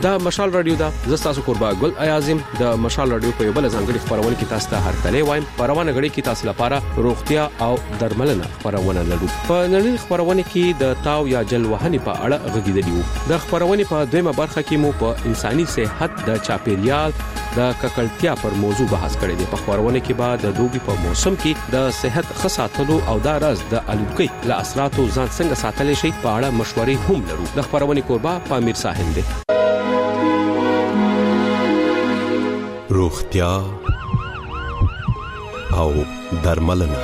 دا مشال رادیو دا زستاسو قربا ګل ایازم د مشال رادیو په بل ځانګړي خبرونه کې تاسو ته هرکلی وایم. پروانه غړي کې تاسو لپاره روغتیا او درملنه خبرونه لرو. په نړۍ خبرونه کې د تاو یا جل وهنې په اړه غږیدلیو. د خبرونه په دویمه برخه کې مو په انساني صحت د چاپیریال د ککړتیا پر موضوع بحث کړی دی. په خبرونه کې بعد د دوبي په موسم کې د صحت خصاتلو او د راز د الوکي له اثراتو ځان څنګه ساتل شي په اړه مشورې هم لرو. د خبرونه قربا پامیر ساحل دی. روغتیا او درملنه.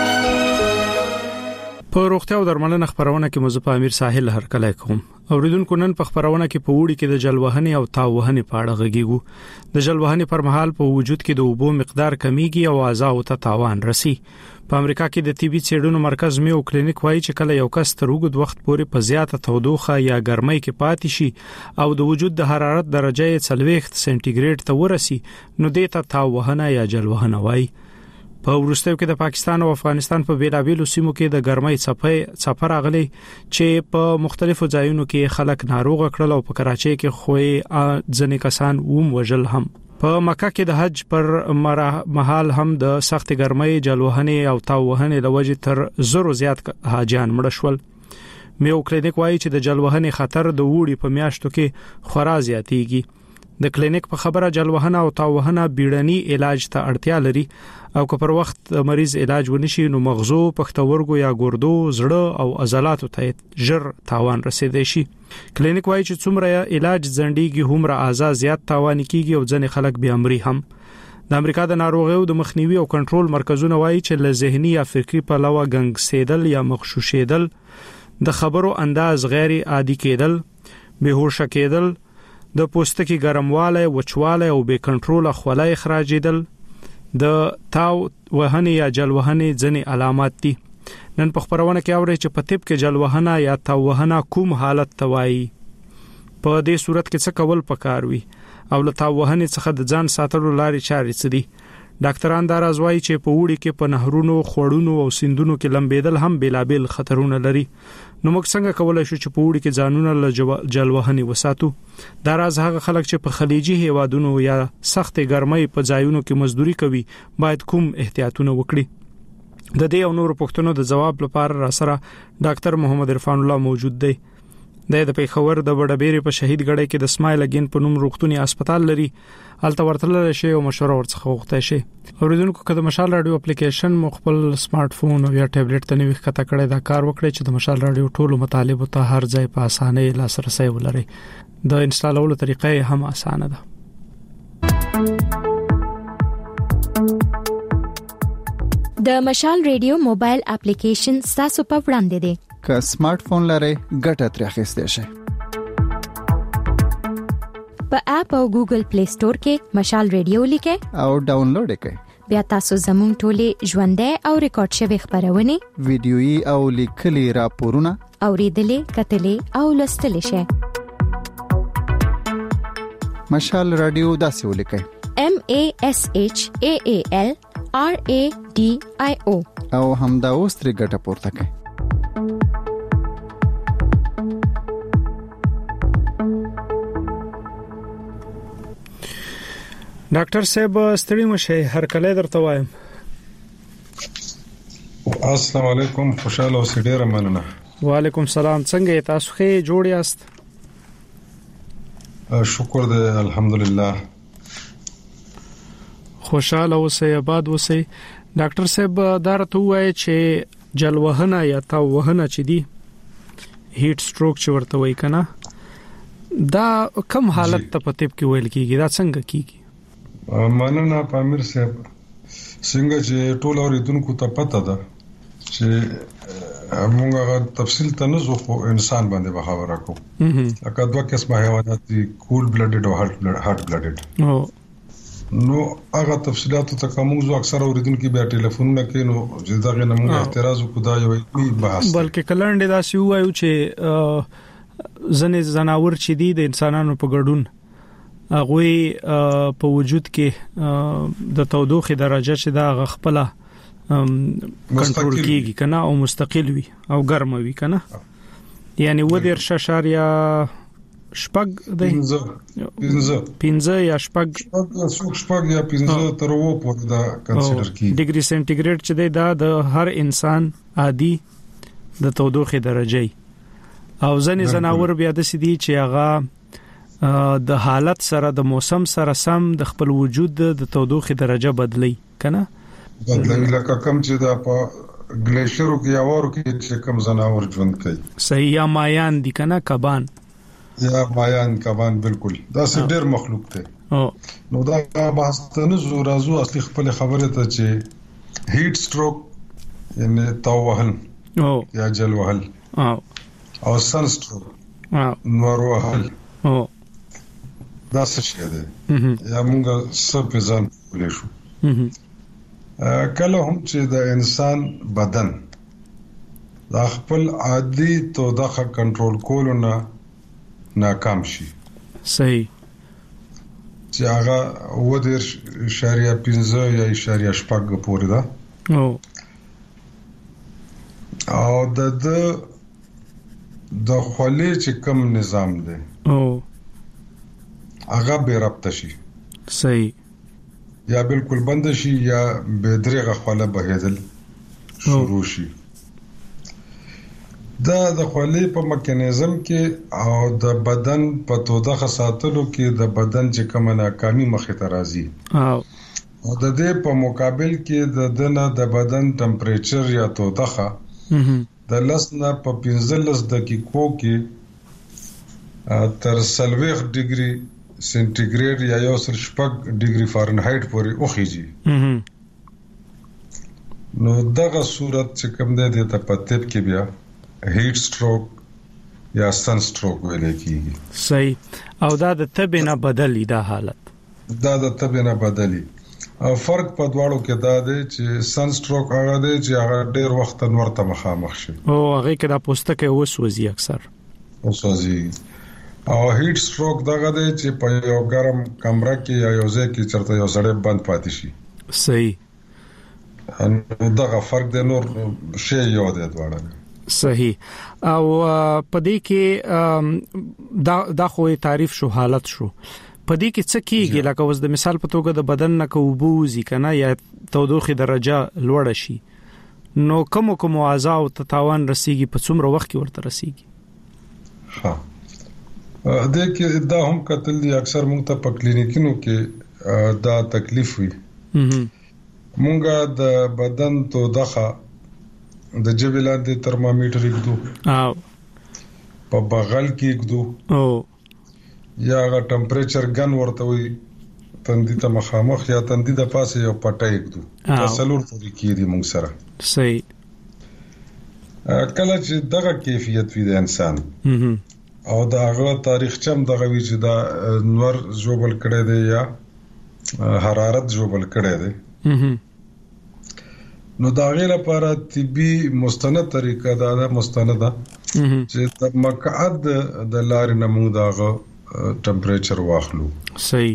په روغتیا او درملنه خبرونه کې مزه امیر ساحل هرکلی کوم. اوریدونکو نن په خبرونه کې په وړي کې د جلوهنې او تاوهنې په اړه غږیږو. د جلوهنې پر مهال په وجود کې د اوبو مقدار کمیږي او اعضاء ته تاوان رسي. په امریکا کې د طبي څېړنو مرکز میو کلینیک وایي چې کله یو کس تر اوږد وخت پورې په زیاته تودوخه یا ګرمۍ کې پاتې شي او د وجود د حرارت درجه 40 سنټیګریډ ته ورسي نو دته تاوهنه یا جلوهنه وایي. په ورستیو کې د پاکستان او افغانستان په بیلابیلو سیمو کې د ګرمۍ څپه راغلي چې په مختلفو ځایونو کې خلک ناروغ کړل او په کراچۍ کې خوې ځنې کسان وژل هم. په مکه کې د حج پر مهال هم د سخت ګرمۍ جلوهنې او تاوهنې د وجې تر زرو زیات حاجیان مړ شول. میو کلینیک وایي چې د جلوهنې خطر د وړي په میاشتو کې خورا زیاتېږي. د کلینیک په خبره جلوهنه او تاوهنه بیړني علاج ته اړتیا لري او که پر وخت مریض علاج ونشي نو مغزو، پښتورګو یا ګردو، زړه او عضلاتو ته ژر تاوان رسیدای شي. کلینیک وایي چې څومره علاج ځنډيږي هومره اعضاء زیات تاوان کیږي او ځنې خلک بیا مري هم. د امریکا د ناروغیو د مخنیوي او کنټرول مرکزونه وایي چې له ذهني یا فکری په لوا ګنګسېدل یا مغشوشېدل، د خبرو انداز غیر عادي کېدل، بهوش کېدل، د پوستکي ګرمواله، وچواله او بې کنټرول خولای اخراجېدل د تاو وهنې یا جلوهنې ځنې علامات دي. نن په خبرونه کې اوري چې په طب کې جلوهنه یا تاو وهنه کوم حالت توایي. په دې صورت کې څه کول پکار وي او له تاو وهنې څخه د ځان ساتلو لارې چارې څه دي. ډاکټران دا راځوي چې په وړي کې په نهرونو، خوړونو او سیندونو کې لمبېدل هم بیلابل خطرونه لري. نو موږ څنګه کولای شو چې په وړي کې ځانونه له جلوهنې وساتو؟ دا راز هغه خلک چې په خلیجي هیوادونو یا سخت ګرمۍ په ځایونو کې مزدوري کوي باید کوم احتیاطونه وکړي. د دې او نورو پوښتنو د جواب لپاره را سره ډاکټر محمد عرفان الله موجود دی. د پیښور د وډبېری په شهید ګړی کې د اسماعیل اگین په نوم روغتونی هسپتال لري. الته ورتلل شي او مشوره ورڅخه وغوښته شي. اوریدونکو کله مشال رادیو اپلیکیشن خپل سمارټ فون او یا ټابلیټ ته نوې ښکته کړی دا کار وکړي چې د مشال رادیو ټولو مطالب ته هر ځای په اسانه لاسرسي ولري. د انسټالولو طریقې هم اسانه ده. د مشال رادیو موبایل اپلیکیشن تاسو په وړاندې دی. که سمارټ فون لرئ ګټه ترې اخیستئ شئ. په اپ او ګوګل پلی سٹور کې مشال رادیو لیکئ او ډاونلوډ یې کړئ. بیا تاسو زموږ ټولې ژوندۍ او ریکارډ شوی خبرونه، ویډیويي او لیکلي راپورونه اوریدلې، کتلې او لوستلې شئ. مشال رادیو داسې ولیکئ: MASHAAL RADIO او همدا اوس ترې ګټه پورته کړئ. ډاکټر صاحب ستړي مشه هر کله درته وایم. السلام علیکم، خوشاله اوسئ. ډیر مننه. وعلیکم السلام. څنګه تاسو ښه جوړ یاست؟ شکر دې الحمدلله. خوشاله اوسئ، آباد اوسئ. ډاکټر صاحب دا راته وایي چې جلوهنه یا تاوهنه چې دی هیټ سټروک چې ورته وایي کنه، دا کوم حالت ته په طب کې ویل کیږي؟ دا څنګه کیږي؟ مننه پامیر صاحب. څنګه چې ټول اوریدونکو ته پته ده چې موږ تفصیل ته نه ځو، خو انسان باندې به خبره کوو. لکه دوه قسمه حیوانات دي، کول بلډډ او هارت بلډډ. نو هغه تفصیلاتو ته کوم ځو اکثر اوریدونکو بیا ټلیفونونه کوي، نو زیاتره نه موږ اعتراض وکړو دا یو بحث، بلکې کلنډ دا سی وایو چې ځنې زناور چې دي د انسانانو په ګډون هغه په وجود کې د تودوخه درجه چې دا غخپله کنټرول کیږي کنه او مستقل وي او ګرم وي کنه، یعنی و 10.5 شپږ دی 15 یا شپږ یا 15 تر و پورې دا کنسیډر کی ډیګري سنټیګریډ چې دی دا د هر انسان عادي د تودوخه درجه او ځنې زناور بیا د سدي چې هغه د حالت سره د موسم سره سم د خپل وجود د تودوخه درجه بدلی کنه لکه کم چې دا په ګلیشرو کې یاورو کې چې کم زناور ژوند کوي صحیح یا مایان دي کنه کبان یا مایان کبان بالکل دا څه ډېر مخلوق دی نو دا بحث ته نه زورازو اصلي خپل خبره ته چې هیټ سټروک یعنی توهل یا جل وهل او سن سټروک نور وهل دا څه شي دی یا موږ څه په ځان ولې شو کله هم چې د انسان بدن د خپل عادي تودوخه کنټرول کولو نه ناکام شي صحیح چې هغه ودر شاریا 15 یا شاریا شپږ پورې ده او د خولې چې کم نظام دی هغه به رابطه شي صحیح یا بالکل بند شي یا به درېغه خوله بهیدل شروع شي دا د خولې په میکانیزم کې او د بدن په تودوخه ساتلو کې د بدن چې کومه ناکامي مخې ته راځي او د دې په مقابل کې د دنه د بدن ټمپریچر یا تودوخه د لسنه په 15 دقیقو کې تر 40 ډیګري سنټیګریډ یا یو سل شپږ ډیګري فارنهایت پورې اوخیږي نو دغه صورت چې کوم دی د تپتب کې بیا هیټ سټروک یا سن سټروک ویل کیږي صحیح او دا د تبه نه بدلی دا حالت دا د تبه نه بدلی او فرق په دواړو کې دا دی چې سن سټروک هغه دی چې هغه ډیر وخت نورته مخامخ شي او هغه کې د پوستکي وسوځي اکثر وسوځي او هیټ سټروک دغه دی چې په یو ګرم کمره کې یا یو ځای کې چرته یو سړی بند پاتې شي صحیح دغه فرق دی نور شی یو دی دواړه صحیح او پدې کې دا خو تعریف شو حالت شو پدې کې څه کیږي لکه اوس د مثال په توګه د بدن نه کوبوزي کنه یا تودوخه درجه لوړ شي نو کوم اعضاء او تاوان رسیږي په څومره وخت کې ورته رسیږي ها دا کې دا هم کتل دي اکثر موږ ته په کلینیکونو کې دا تکلیف وي موږ د بدن تودوخه د جبل لاندې ترمامیټر یګدو او په بغل کې یګدو او یا غا ټمپریچر ګن ورته وي تندې ته مخامخ یا تندې د پاسه یو پټه یګدو تسلور طریقې دي موږ سره صحیح کله چې دغه کیفیت وي د انسان او دا هغه تاریخ چم دغه وی چې دا نور جوبل کړي دی یا حرارت جوبل کړي دی نو دا غیر لپاره طبي مستند طریقه دا مستنده چې د مقعد د لارې نمو داغه ټمپریچر واخلو صحیح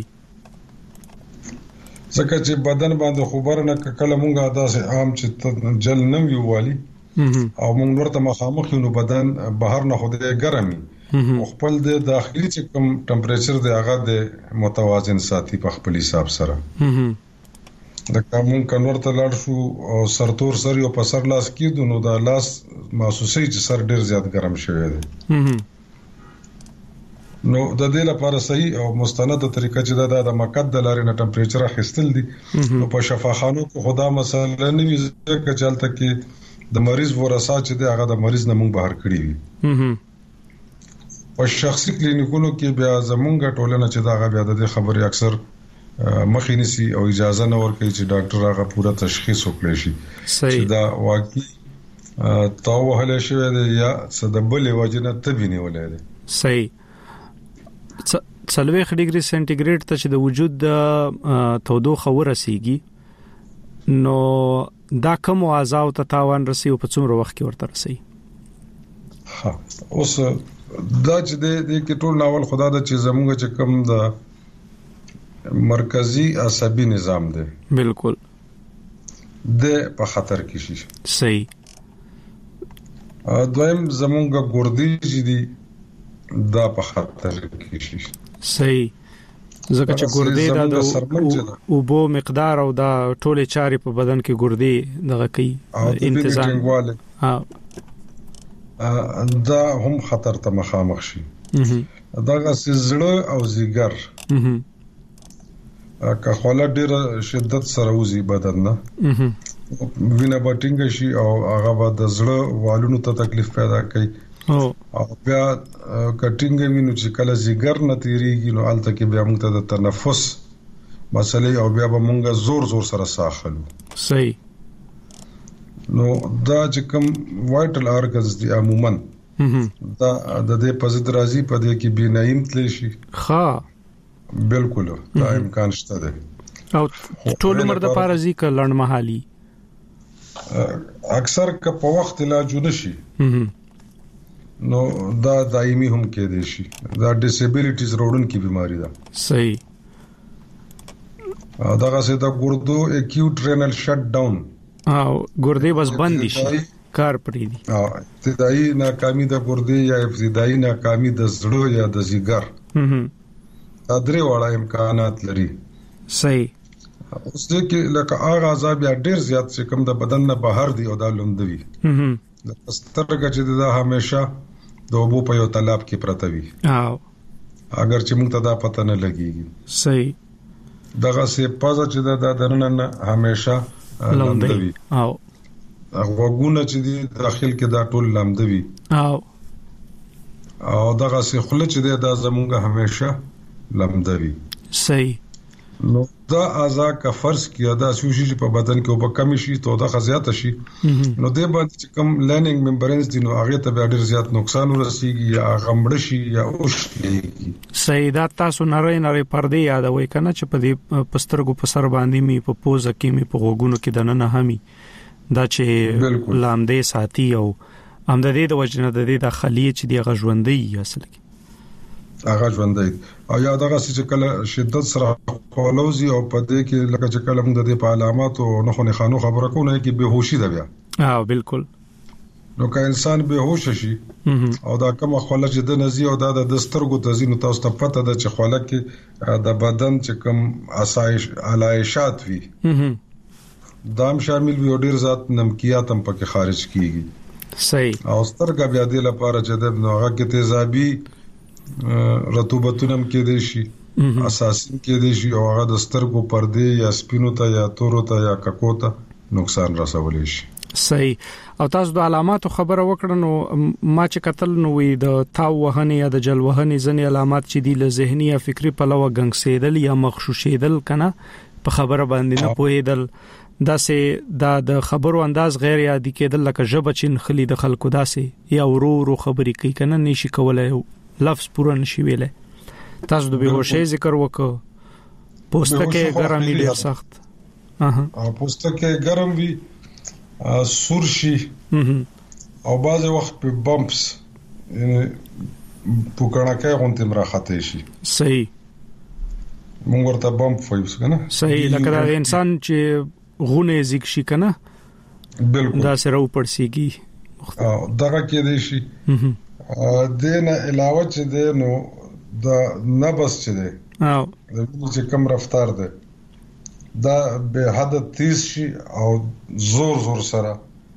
ځکه چې بدن باندې خبر نه کله مونږه داسې عام چې جل نه ویوالي او مونږ ورته مخامخ نو بدن بهر نه خوده ګرمي خپل د داخلي چې کوم ټمپریچر دی هغه د متوازن ساتي په خپل حساب سره د کوم کنور ته لاړ شو او سرتور سر یو په سر لاس کېدو نو دا لاس محسوسي چې سر ډیر زیات ګرم شوی دی نو د دې لپاره صحیح او مستنده طریقه چې د مقعد د لارې نه ټمپریچر اخیستل دي نو په شفاخانو کې خدا مثلا نه وي ځکه چلته کې د مریض ورثه چې دی هغه د مریض نه مونږ بهر کړی وي او شخصي کلینیکونو کې بیا زمونږه ټولنه چې دا بیا د خبرې اکثر مخې نسی او اجازه نه ورکړي چې ډاکټر هغه پوره تشخیص وکړي شي چې دا واقعي توهل شوی دی یا صدبل وجنه تبینه ولې صحیح 40 ډیګري سنټیګریډ ته چې د وجود تودوخه ورسیږي نو دا کوم اعضاء او تاوان رسي او په څومره وخت کې ورته رسي ها اوس دا چې د کې ټول ناول خدا د چې زموږ چې کوم د مرکزی عصبي نظام دی بالکل د په خطر کې شي صحیح دویم زموږ ګردې چې دي دا په خطر کې شي. صحیح. ځکه چې ګردې د اوبو مقدار او دا ټوله چاري په بدن کې ګردې دغه کوي انتظام دا هم خطر ته مخامخ شي. دغه زړه او زیګر که خوله ډیره شدت سره وزي بدن نه وینه بټینګ شي او هغه به د زړه والونو ته تکلیف پیدا کوي او بیا کټینګ وینو چې کله زیګر نه تیریږي نو الته کې بیا موږ ته د تنفس مسلې او بیا به موږ زور زور سره ساه خلو. صحیح. نو دا چې کوم وایټل ارګنز دي عموما دا د دې په ضد راځي په دې کې بینایم تل شي. ها بالکل دا امکان شته ده. او ټول عمر د پارازي ک لړن محالي اکثر ک په وخت علاج نشي نو دا دایمي هم کېدې شي. دا ډیسیبিলিټیز روډن کی بیماری ده. صحیح. دغه څه د ګردو اکیوټ رینل شټ ډاون او ګردې بس بند شي کار پرې دي. ابتدایي ناکامي د ګردې یا ابتدایي ناکامي د زړه یا د زیګر دا درې واړه امکانات لري. صحیح. اوس دې کې لکه هغه عذاب یا ډیر زیات چې کوم د بدن نه بهر دی او دا لوندوي د سترګه چې دا همیشه د اوبو په یو تالاب کې پرته وي او اگر چې موږ ته دا پته نه لګيږي. صحیح. دغه سه پازه چې دا درنه همیشه لوندوي او غوګونه چې دی داخل کې دا ټول لامدوي او دغه سه خله چې دا زمونږه همیشه لامدوي. صحیح. نو دا اعضاء کا فرض کیا دا سوشي چې په بدن کې او په کمی شي تو دا خزيات شي نو دې باندې چې کوم لرننګ ممبرینز دي نو هغه ته ډېر زیات نقصان ورسیږي یا غمړ شي یا اوښتي. صحیح. تاسو نری پردې یادوي کنه چې په دې پسترګو په سر باندې می په پوزه کې می په غوګونو کې دنه نه همي دا چې لامدې ساتي او امدادې د وجنه د دې د خلیه چې دی غژوندې اصل کې هغه ژوندې او یا دغه چې کله شدت سره خولوزي او په دې کې لکه چې کله موږ د دې په علامات او نه خو نه خانو خبره کوو نه کې بهوشي ده بیا. بالکل. نو که انسان بهوش شي او دا کومه خوله چې د نزي او د دسترګو تزینو تاسو ته پته ده چې خوله کې د بدن چې کوم اسایش علایشات وي دام شامل وي او ډیر ذات نمکیات هم پکې خارج کیږي. صحیح. او سترګه بیا د لپاره چې د نوغه کې تیزابي رطوبتونه کې دي شي اساسي کې دي شي او هغه د سترګو پردې یا سپینو ته یا تورو ته یا ککو ته نقصان رسولي شي. صحیح. او تاسو د علاماتو خبره وکړه نو ما چې قتل نو وي د تاو وهنې یا د جل وهنې ځنې علامات چې دي له ذهني یا فکری پلوه غنګسېدل یا مخشوشېدل کنه په خبره باندې نه پوهېدل دا سه د خبرو انداز غیر یادی کېدل لکه ژبه چین خلی د خلکو داسې یا ورو خبرې کوي کنه نشي کولای لفظ پورا نشي ویلای. تاسو د بهوشۍ ذکر وکړو پوستکه ګرم وي ډیر سخت او پوستکه ګرم وي سور شي او بعض وخت په بمپس یعنی پوکړه غونډه مراخته شي. صحیح. موږ ورته بمپ وایو کنه. صحیح. لکه دا انسان چې غونه زیګ شي کنه بالکل دا سره وپړسیږي او دغه کې دی شي دینه علاوه چې دی نو د نبض چې دی او د چې کم رفتار دی دا به حد تیز شي او زور سره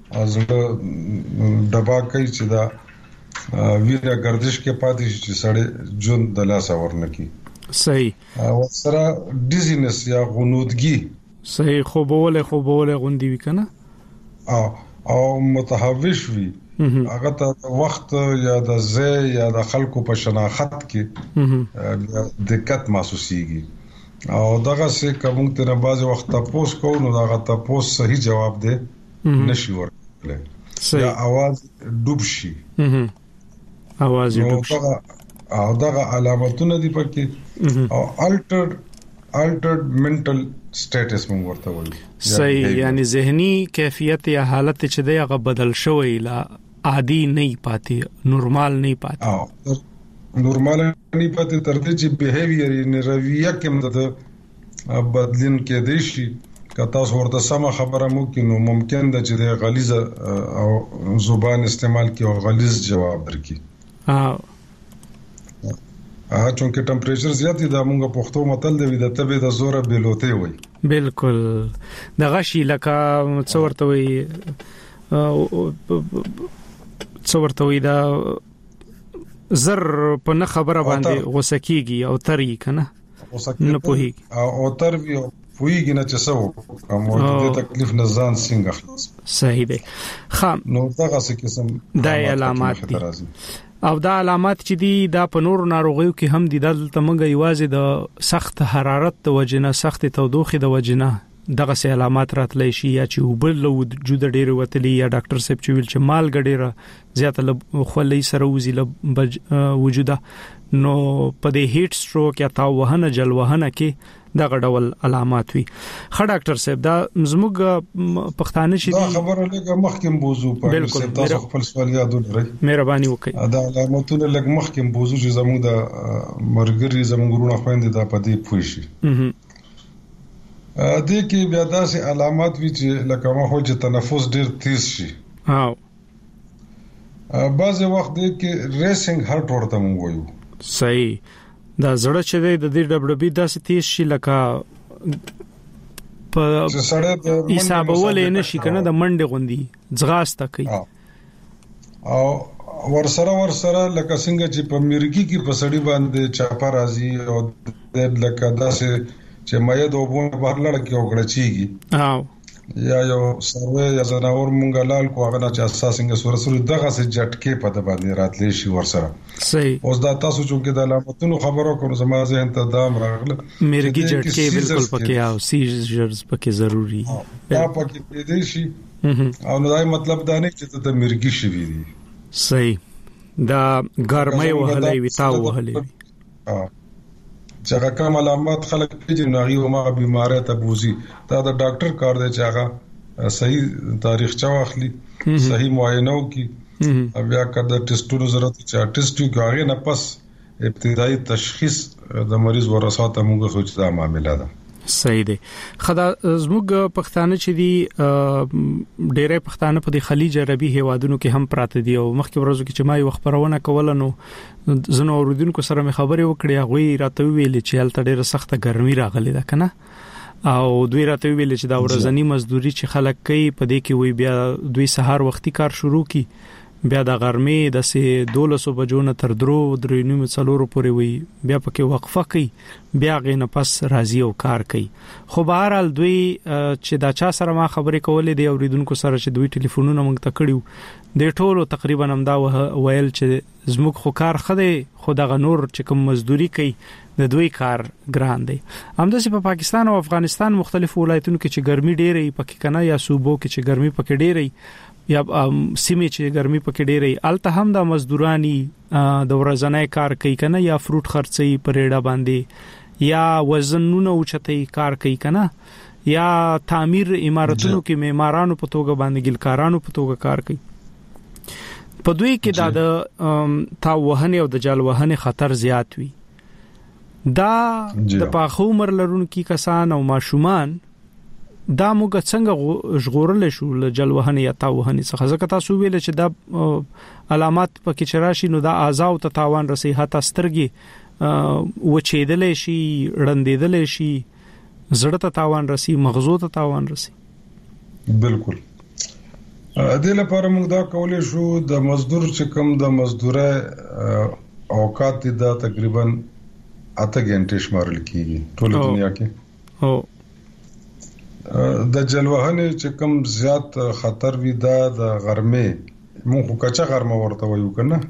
ازله دبا کوي چې دا ویره گردش کې پاتې شي چې سړی جون د لاس ورنکي. صحیح. او سره ډیزینس یا غنودګي. صحیح. خوبوله غوندي وکنه او متحوش وي هغه ته وخت یا د ځای یا د خلکو په شناخت کې دقت محسوسيږي او دغه څه کوم ته نه باز وخت تاسو کو نو دغه تاسو صحیح جواب دی نشي ورکړل. یا आवाज ډوب شي आवाज ډوب شي او دغه علامتونه دي پکې او altered mental status موږ ورته وایو. صحیح. یعنی ذهني کیفیت یا حالت چې دی هغه بدل شوی لا عادي نه پاتې نورمال نه پاتې نورمال نه پاتې تر دې چې بیهیویر یې رویه کې د بدلین کې دی شي که تاسو ورته سم خبره مو کې نو ممکن ده چې د غلیظ او زبان استعمال کې او غلیظ جواب ورکړي چونکه ټمپریچر زیات دی د موږ پښتو متل دی د تبه د زوره بیلوته وي بالکل د غشي لکه څورته وي دا زر په نه خبره باندې غوسه کیږي او تری کنه نه پوهیږي او تر وی پوهیږي نه چې څه کوم د تکلیف نه ځان څنګه خلاص صحیح دی خام نو دغه څه قسم د علامات دي او دا علامات چې دي دا په نور ناروغیو کې هم دي دلته موږ یوازې د سخت حرارت د وجنه سخت تودوخه د وجنه دغه سه علامات راتلی شي یا چې وبل وجود ډیر وتلی یا ډاکټر صاحب چې ویل چې مال ګډیره زیاته خولې سره وزي له وجوده نو په دې هیټ سټروک یا تاوهنه جلوهنه کې دغه ډول علامات وي خا ډاکټر صاحب دا زموږ پښتانه شي دا خبره لګه مخکې بوزو په تاسو خپل سوال یادو لري مهرباني وکړئ دا علامتونه لګ مخکې بوزو چې زموږ د مرګري زموږ ورونه خويندې دا پدې پوي شي دې کې بیا داسې علامات وی چې لکه ما هو چې تنفس ډیر تیز شي بعض وخت دې کې ریسینګ هارت ورته مونږ وایو صحیح دا زړه چې د دې دبلبي داسې تیز شي لکه په حسابولې نشي کنه د منډه غوندي ځغاسته کوي او ورسره لکه څنګه چې په مرګي کې پسړی باندې چاپا راځي او د لکه داسې چې مې د وبونه بهر لړ کې وګړچیږي یا یو سروي یا زناور مونږه لال کو هغه چې اساسنګ سورسوري دغه سه جټکې په د باندې راتلی شي ورسره صحیح اوس دا تاسو چې د علامتونو خبرو کوم زما ذهن ته دام راغله مرګي جټکې بالکل پکې او سیجرز پکې ضروری دا پکې پیدا شي او نو دا مطلب دا نه چې ته مرګي شي وي صحیح دا ګرمۍ وهلې وتاو وهلې چې هغه کوم علامات خلک پیژني نو هغه ما بیماری ته بوزي دا د ډاکټر کار دی چې هغه صحیح تاریخچه واخلي صحیح معاینه وکړي بیا کله ټیسټونو ضرورت چې ټیسټ کوي نه پس ابتدایي تشخیص د مریض ورساته موږ سوچ دا معاملې ده صحیح دی خدا زموږ پښتانه چې دي ډېرې پښتانه په د خلیج عربي هیوادونو کې هم پراته دي او مخکې ورځو کې چې ما یو خبرونه کوله نو زنه اوریدونکو سره مې خبرې وکړې هغه راته ویل چې هلته ډېره سخته ګرمي راغلي ده کنه او دوی راته ویل چې دا ورځنی مزدوري چې خلک کوي په دې کې وي بیا دوی سهار وختي کار شروع کی بیا د غرمې د 12 بجو نه تر 3:30 څلورو پورې وي بیا پکې وقفه کوي بیا غینه پس راځي او کار کوي خو بهرحال دوی چې دا چا سره ما خبرې کولې دی اوریدونکو سره چې دوی ټلیفونونه مونږ ته کړیو د ټولو تقریبا همدا ویل چې زموږ خو کار خده خو دغه نور چې کوم مزدوري کوي د دوی کار ګران دی همداسې په پاکستان او افغانستان مختلفو ولایتونو کې چې ګرمي ډېرې پکې کنه یا صوبو کې چې ګرمي پکې ډېرې یا سیمه چې ګرمي پکې ډېرې الته هم د مزدورانی د ورځنۍ کار کوي کنه یا فروټ خرڅي پرېډه باندې یا وزنونه اوچتي کار کوي کنه یا تعمیر عمارتونو کې معمارانو په توګه باندې ګلکارانو په توګه کار کوي په دوی کې د تاوهنه او د جلوهنه خطر زیات وي دا د پاخو عمر لرونکو کسان او ماشومان دا موږ څنګه ژغورل شو له جلوهنه یا تاوهنه څخه ځکه تاسو ویل چې دا علامات پکې چراشي نو دا اعضاء او تاوان رسي هتا سترګي وچېدل شي رندېدل شي زړه ته تاوان رسي مغزو ته تاوان رسي بالکل د لپاره موږ دا کولای شو د مزدور چې کوم د مزدوره اوقات دا تقریبا 8 غنټې شمارل کیږي ټول دنیا کې او د جلوهنه چې کوم زیات خطر وي دا د غرمې مونږ کچا غرمه ورته وایو کنه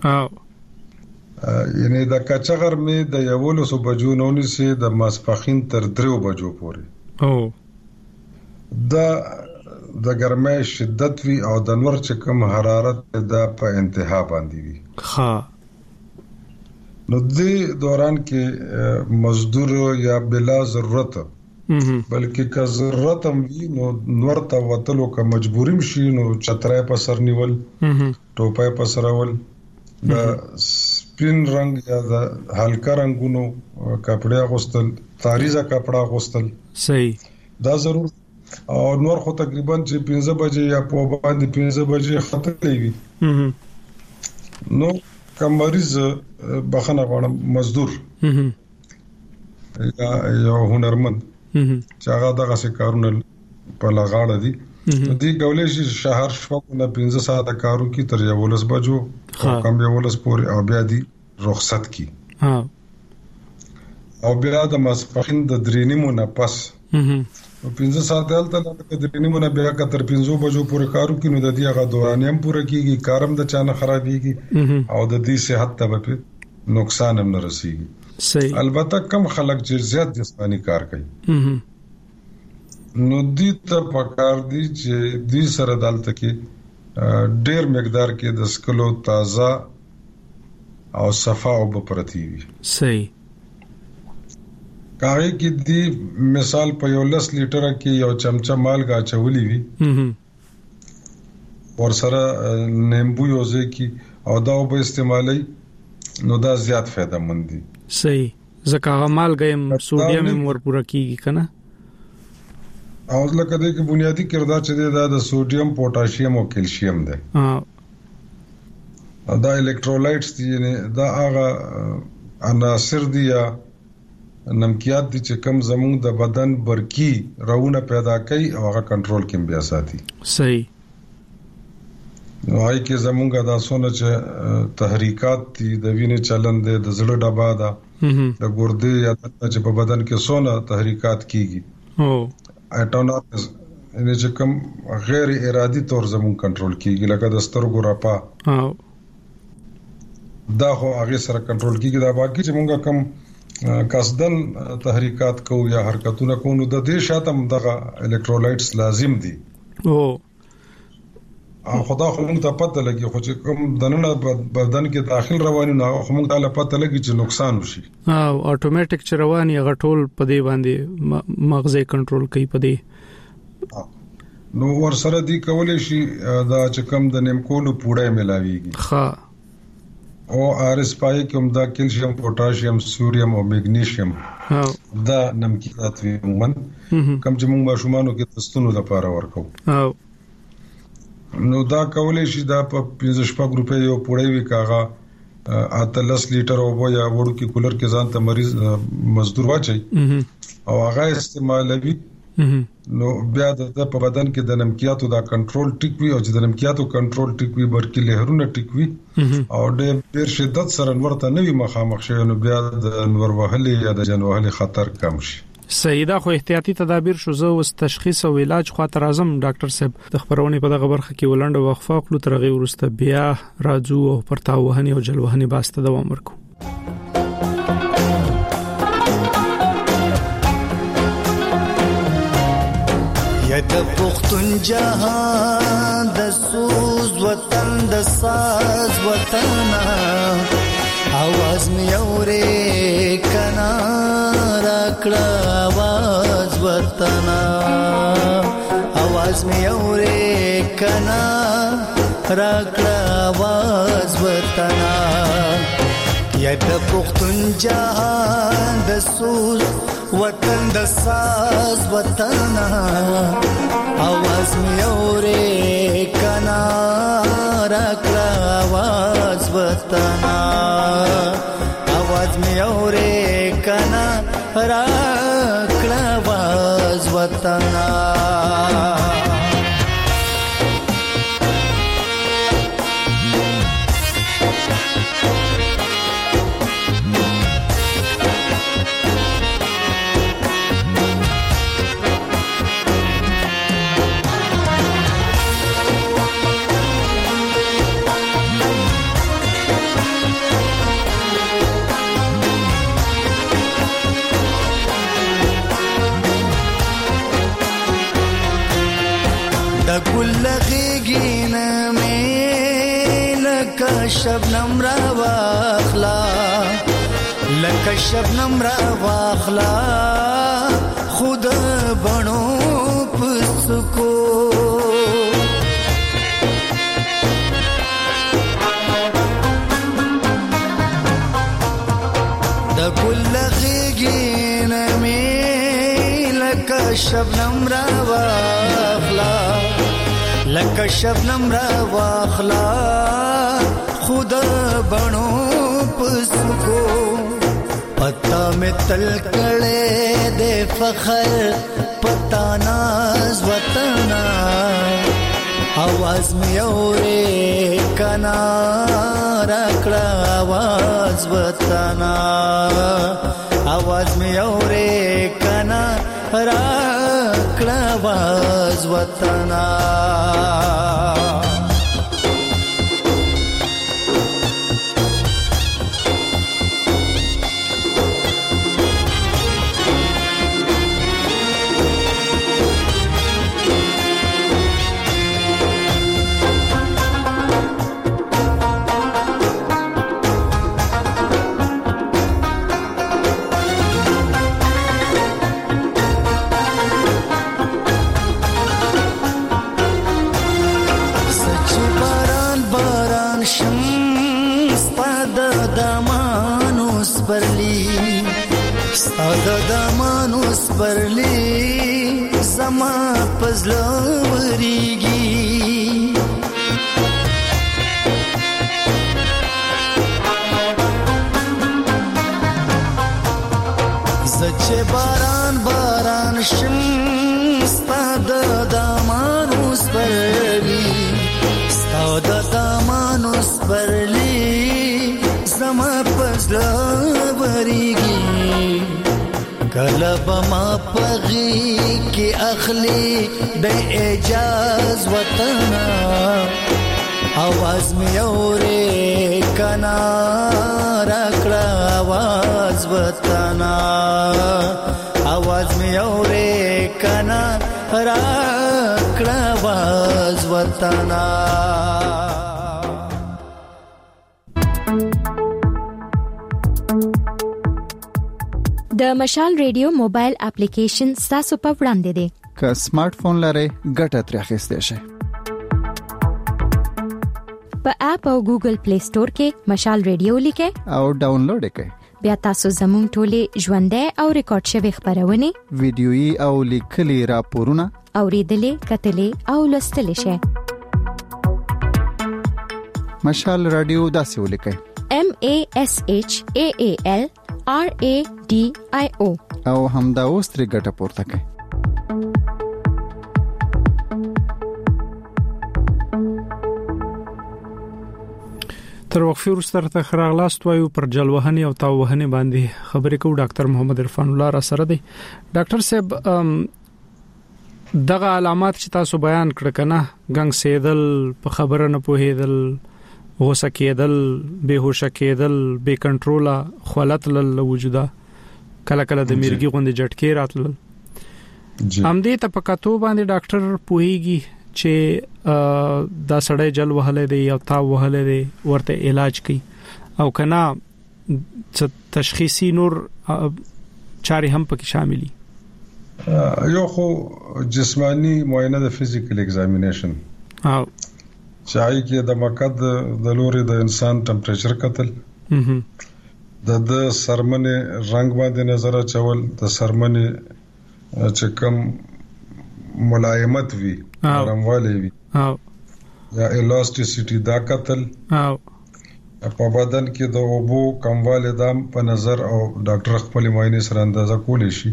یعنی د کچا غرمې د 11 بجو نه ونیسي د ماسپخین تر 3 بجو پورې او د ګرمۍ شدت وی او د نور چې کوم حرارت د په انتها باندې وي ها نو دې دوران کې مزدور یا بلا ضرورت بلکې که ضرورت هم وي نو نور ته وتلو که مجبوریم شي نو چترای په سر نیول ټوپای په سرول د سپین رنگ یا د هلکا رنگونو کپڑے غوستل تاریزه کپڑا غوستل صحیح دا ضرور او نور خو تقریبا چې 15 بجې یا په باندې 15 بجې ختمېږي نو کوم مریض بخنه غواړم مزدور یا یو هنرمند چې هغه دغه څه کارونه په لغاړه دي دې کولای شي شهر شپه نه 15 ساعته کارو کی تر 11 بجو کم 11 پورې او بیا دي رخصت کی او بیا د ماسپخین د درینیمو نه پس او 15 ساعت دلته د درینیمو نه بیا تر 15 بجو پورې کارو کی نو د دې هغه دورانیم پوره کیږي کارم د چانه خرابيږي او د دې صحت ته به نقصان هم نه رسیږي صحیح البته کم خلک چې زیات جسمانی کار کوي نو دې ته پکار دي چې دې سره دالته کې ډېر مقدار کې د سکلو تازه او صفا او پرتی وي صحیح کاری کې دی مثال په یو 10 لیټر کې یو چمچه مالګه چولې وي ور سره نیمبو یوځي کې او دا به استعمالي نو دا زیات فائدہ مند دي صحیح ځکه مالګه سوډیم ور پوره کیږي کنه او لکه دې کې بنیادی کردار چې دا د سوډیم پوتاشیم او کیلشیم ده دا الکترولایټس دي دا هغه عناصر دي یا نمکیات دي چې کم زموږ د بدن برکی راونه پیدا کوي او هغه کنټرول کې بیا ساتي صحیح نو هاي کې زموږ د اسونه چې تحریکات دي د وینې چلن دي د زړه ډبا ده د ګردې یا چې په بدن کې سونه تحریکات کیږي اټونامس ان چې کوم غیر ارادي تور زموږ کنټرول کیږي لکه د سترګو راپا دا خو هغه سره کنټرول کیږي دا باقي چې موږ کم قصدن تحریکات کو یا حرکتونه کو نو د دې شاته دغه الکترولایټس لازم دي خدا خو موږ ته پته لګي خو چې کوم دننه بدن کې داخل رواني نه خو موږ ته پته لګي چې نقصان وشي اتوماتیک چرواني غټول په دې باندې مغزه کنټرول کوي په دې نو ور سره دی کولای شي دا چې کوم د نیمکولو پوډه ملاويږي ښه او ارس پای کوم دا کیلشیم پوتاشیم سوریم او میګنیشیم دا نمکیات وي موږ کوم چې موږ ماشومانو کې تستونو لپاره ورکو نو دا کولای شي دا په 15 روپے یو پوړی وی کاغه اتلس لیټر او یا وړو کې کولر کې ځان ته مریض مزدور واچي او هغه استعمالوي نو بیا د په بدن کې د نمکیاتو دا کنټرول ټیک وي او چې د نمکیاتو کنټرول ټیک وي برکې لهرونه ټیک وي او ډېر شدت سره ورته نوي مخامخ شي نو بیا د نور وهلي یا د جن وهلي خطر کم شي سیدا خو احتیاطي تدابیر شو زو او تشخیص او علاج خاطر اعظم ډاکټر صاحب د خبرونه په دغه برخه کې ولند وقفه خپل ترغي ورسته بیا راځو او پرتاوهنی او جلوهنی باسته دوام ورکو یا د پختون جهان د سوز وطن د ساز وطن आवाज می اورې کنا راکړه आवाज وطن आवाज می اورې کنا راکړه आवाज وطن یا د پختون جهان د سوز وطن د ساز وطن आवाज می اورې کنا راکړه आवाज وطن आवाज می اورې کنا راکړه आवाज وطن گل غیگین میں لکا شبنم را واخلا لکا شبنم را واخلا خود بنو پسکو دا گل غیگین میں لکا شبنم را واخلا لکه شبنم را واخلا خود بڼو پسکو پتا میں تل کړه دے فخر پتا ناز وطنا आवाज में औरे कना रखड़ा आवाज बताना आवाज में औरे कना रखड़ा आवाज बताना دمانوس برلی زما پزلوریږي زچه باران باران شم ستاد دمانوس برلی ستاد دمانوس برلی زما پزلوریږي کلب ما پغی کی اخلی بے اجاز وطنا آواز میں اورے کنا رکڑا آواز وطنا آواز میں اورے کنا رکڑا آواز وطنا د مشال ریډیو موبایل اپلیکیشن تاسو په وړاندې دی که سمارټ فون لرئ ګټه ترې اخیستئ شئ په اپ او ګوګل پلی سٹور کې مشال ریډیو لیکئ او ډاونلوډ کړئ بیا تاسو زموږ ټولې ژوندۍ او ریکارډ شوی خبرونه ویډیويي او لیکلي راپورونه اوریدلې کتلې او لوستلې شئ مشال رادیو داسې ولیکئ MASHAAL RADIO او همدا اوس ترې ګټه پورته کړئ تر وقفې وروسته تر خراغلاست وایو پر جلوهني او تاوهني باندې خبرې کوو ډاکټر محمد عرفان الله را سره دی ډاکټر صاحب دغه علامات چې تاسو بیان کړ کنه ګنګ سیدل په خبره نه پوهېدل غوسه کېدل بهوش کېدل بے کنټروله خلت ل وجوده کله کله د میرګي غوندې جټکې راتل هم دې ته پکاتو باندې ډاکټر پوهیږي چې دا سړی جل وهله دی یا تا وهله دی ورته علاج کوي او کنا تشخیصي نور چاري هم پکې شاملي یو خو جسمانی معاینه د فزیکل ایگزامینیشن او چای کې د مقد د لوري د انسان ټمپریچر کتل د سرمنه رنگ باندې نظر اچول د سرمنه چې کم ملایمت وی نرموالی وی یا الاسټیسيټي دا کتل په بدن کې د اوبو کموالی دام په نظر او ډاکټر خپل معاینه سره اندازه کولی شي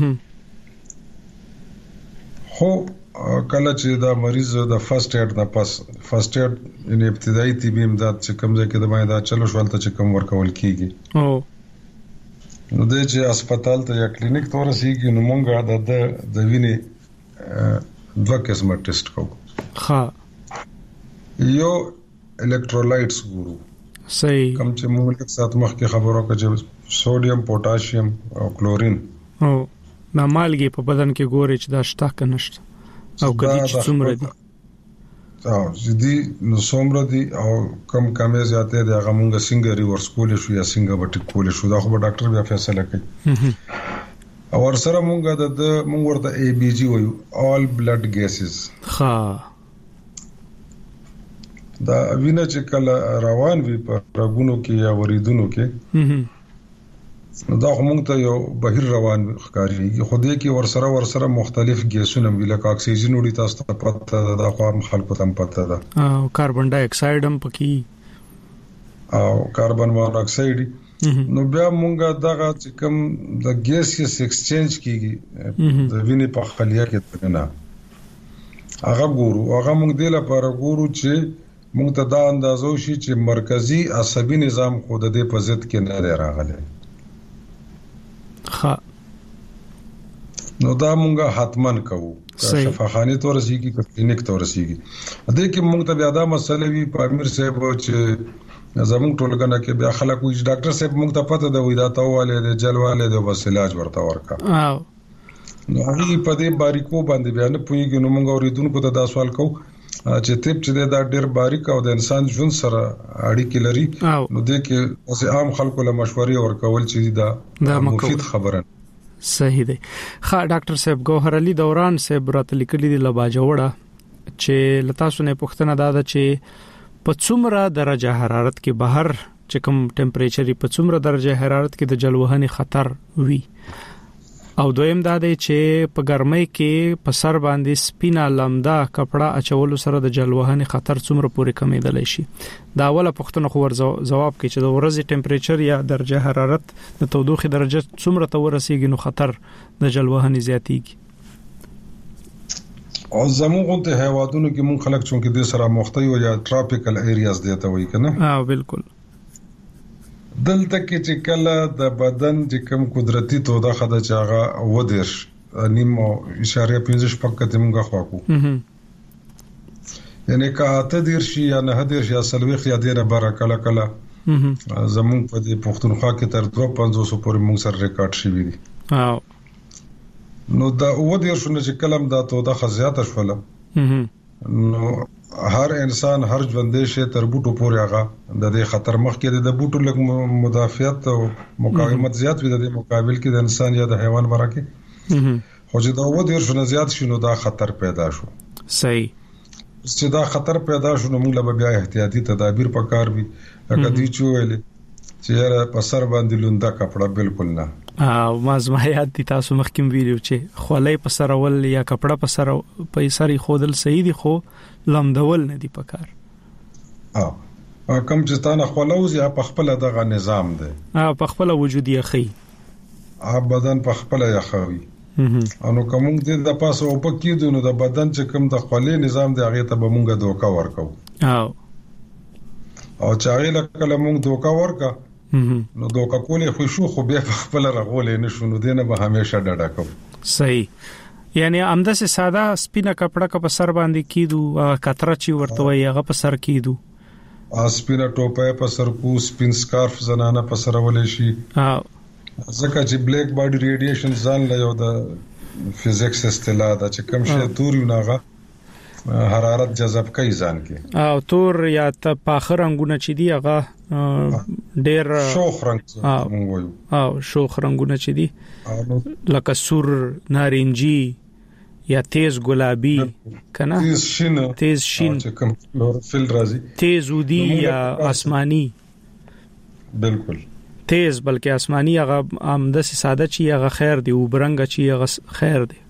خو کله چې دا مریض د فرست ایډ نه پس فرست ایډ ان ابتدایي طبي امداد چې کوم ځای کې د باندې چلو شوالته چې کوم ورکول کیږي نو د چې هسپتال ته یا کلینیک ته ورسیږي نو مونږه د وینې دوه قسمه ټیسټ کوو ها یو الکترولایټس ګورو صحیح کوم چې موږ لکه سات مخکې خبرو کوي سوډیم پوتاشیم او کلورین او دا مالګي په بدن کې ګوري چې دا شته کنه نشته او کدي چې څومره دي او دي نو څومره دي او کم کمې زیاتې دي هغه مونږ څنګه ریورس کولې شو یا څنګه بټ کولې شو دا خو ډاکټر بیا فیصله کوي او ورسره مونږ مونږ ورته اي بي جي وایو all blood gases ها دا وینه چې کله روان وي په رګونو کې یا وریدونو کې دا موږ ته یو بهیر روان ښکاريږي خو دې کې ورسره مختلف ګیسونه وی لکه اکسیجن وړي تاسو ته پته ده خو خلکو ته پته ده او کاربن ډای اکساید هم پکې او کاربن مون اکساید نو بیا مونږه دغه چې کوم د ګیسیس ایکسچینج کیږي د وینې په خلیه کې نه هغه ګورو هغه مونږ د لپاره ګورو چې مونږ ته دا اندازو شي چې مرکزی عصبي نظام خو د دې په ضد کې نه دی راغلی ها نو دا مونږه حتمن کوو شفاخانه تور رسیږي که کلینیک تور رسیږي دې کې مونږ ته بیا دا مسله وی په امیر صاحب چې زموږ ټولګنه کې بیا خلک وي ډاکټر صاحب مونږ ته پته ده وې دا تاواله د جلواله د بس علاج ورته ورکا نو هغه په دې باریکو باندې بیان پویږي نو مونږ اوریدونکو ته دا سوال کوو چې طب چې دا ډېر باریک او د انسان ژوند سره اړیکې لري نو دې کې اوس عام خلکو له مشورې ورکول چې دا مفید خبره صحیح دی ښه ډاکټر صاحب ګوهر علي دوران صاحب راته لیکلي دی لبا جوړه چې لتاسو نه پوښتنه داده چې په څومره درجه حرارت کې بهر چې کوم ټمپریچر په څومره درجه حرارت کې د جلوهني خطر وي او دویم دا دی چې په ګرمۍ کې په سر باندې سپینا لمدا کپڑا اچول سره د جلوهني خطر څومره پورې کمیدل شي دا اوله پوښتنه خو جواب کوي چې د ورځې ټمپریچر یا درجه حرارت د تودوخه درجه څومره ته ورسیږي نو خطر د جلوهني زیاتیږي او زموږ ته هوادونو کې مون خلک چونکې د سره مخته یو یا ټراپیکل ایریاز دیته وای کنه بالکل دلته کې چې کله د بدن چې کوم قدرتي توده خده چاغه ودیش نیم اشاره 15 پکته موږ خواکو یعنی که ته دیر شي یا نه دیر شي اصلويخ یا ډیره بار کله کله زموږ په دې پښتونخوا کې تر 2500 پورې موږ سره ریکارډ شوی دی نو دا ودیر شنو چې کلم دا توده خزياته شوله نو هر انسان هر ژوندې شي تر بوټو پورې هغه د دې خطر مخ کې د بوټو لګ مدافعت او مقاومت زیات وي د مقابل کې د انسان یا د حیوان ورکه خو چې دا ودیر شنو زیات شنو دا خطر پیدا شو صحیح چې دا خطر پیدا شو نو موږ له بیا احتیاطي تدابیر پکار وي هغه دي چې چیرې په سر باندې لوندا کپڑا بالکل نه ما زما یاد دي تاسو مخکې ویلو چې خولې په سر ول یا کپڑا په سر خودل صحیح دي خو لمدول نه دي پکار کم چې تانه خولوز یا په خپل دغه نظام دی په خپل وجود یې خي بدن په خپل یې خوي انو کوم دې د پاسه او پکې دونو د بدن چې کوم د خولې نظام دی هغه ته به مونږه دوکا ورکو او چې هغه کله مونږ دوکا ورکا نو دوکا کولې خو به خپل رغولې نشو نو دینه به همیشه ډډه کوم صحیح یعنی امده سه ساده سپینا کپڑا کا په سر باندې کیدو کتره چی ورته وي هغه په سر کیدو سپینا ټوپه په سر کو سپین سکارف زنانه په سر ولې شي ځکه چې بلیک باډي ریډیشن ځان له یو د فزیکس اصطلاح دا چې کوم شی توري ناغه حرارت جذب کوي ځان کې او تور یا ته په اخر رنگونه چې دی هغه ډېر شوخ رنگ مونږ وایو شوخ رنگونه چې دی لکه سور نارنجي یا تیز ګلابي کنه تیز شین چې کوم کلوروفیل راځي تیز ودی یا آسمانی بالکل تیز بلکې آسمانی هغه عمده ساده چی هغه خیر دی او برنګ چی هغه خیر دی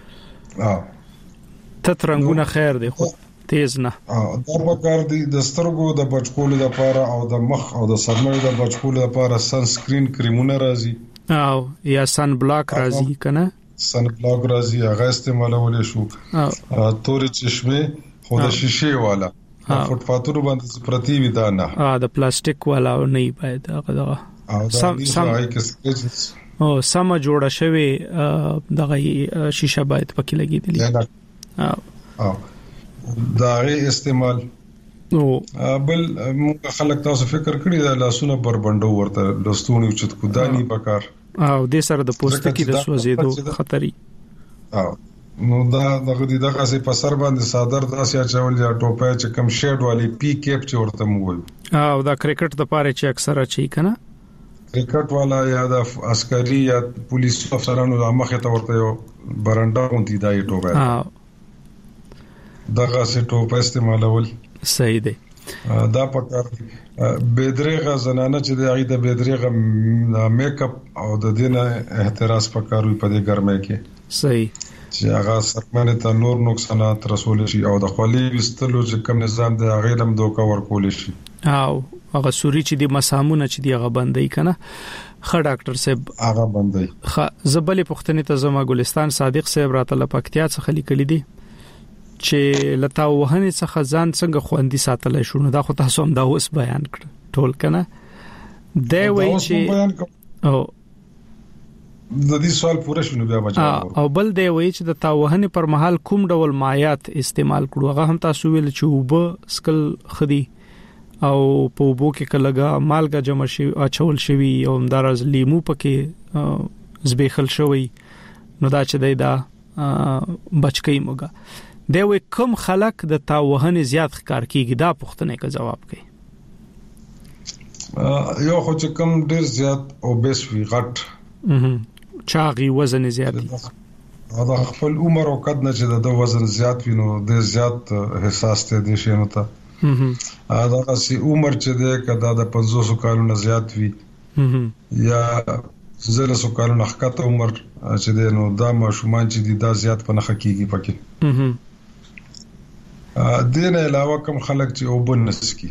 تت رنگونه خیر دی خو تیز نه دا پکار دی د سترګو د بچکولو لپاره او د مخ او د سرمنې د بچکولو لپاره سن سکرین کریمونه راځي او یا سن بلاک راځي کنه سن بلاک راځي هغه استعمالول شو تورې چشمه خو د شیشه والا فوټ فاتورو باندې پرتی وي دا نه د پلاستیک والا نه باید هغه سم جوړه شوی دغه شیشه باید پکې لګیدلی دا غي استعمال بل موږ خلک تاسو فکر کړی دا لاسونه بربندو ورته لستونی چت کو دانی پکار او د سره د پوستکي د سوځیدو خطرې نو دا دغه څه په سر باندې صادر داسې چول یا ټوپه چې کم شیډ والی پی کیپ چې ورته موږ او دا کرکټ د پاره چې اکثره چي کنه کرکټ والا یا د عسکري یا پولیس افسرانو مخه ته ورته یو برانډا غونډي دای ټوپه دغه څه ټوپه استعمالول صحیح دی دا پکار بيدريغه زنانه چې د عید بيدريغه میک اپ او د دینه احتراز پکاروي په دې ګرمه کې صحیح چې هغه سرمنه ته نور نقصانات رسول شي او د خولي وستلو چې کوم نظام د هغه لم دوکا ورکول شي او هغه سوري چې د مسامونه چې دی هغه بندي کنه. خ ډاکټر صاحب هغه بندي. خ زبلې پښتنې ته زما ګلستان صادق صاحب راته لپکتیا څخه لیکلي دي چې لتا وهنې څخه ځان څنګه خوندي ساتل شو. نو دا خو تاسو هم دا اوس بیان کړ ټول کنه. دا وایي چې او د دې سوال پوره شونه بیا بچا او بل دی وایي چې د تاوهنې پر مهال کوم ډول مایات استعمال کړو. هغه هم تاسو ویل چې وب سکل خدي او په وبو کې کلهګه مالګه جمع شي اچول شوی او همدارز لیمو پکې زبېخل شوی. نو دا چې دا بچکی موګه دی وایي کوم خلک د تاوهنې زیات ښکار کیږي. دا پوښتنه کا جواب کوي. یو خو چې کم ډیر زیات او بیس وی غټ چاغي وزن زیات دا خپل عمر او قد نه چې د وزن زیات وینو د زیات حساس ته دي شنو ته دا سي عمر چې ده کدا د 500 کالونو زیات وي یا زله سو کالونو حقته عمر چې ده نو دا ماشومان چې دي دا زیات په نخ کیږي پکې. دین علاوه کوم خلک چې وبنس کی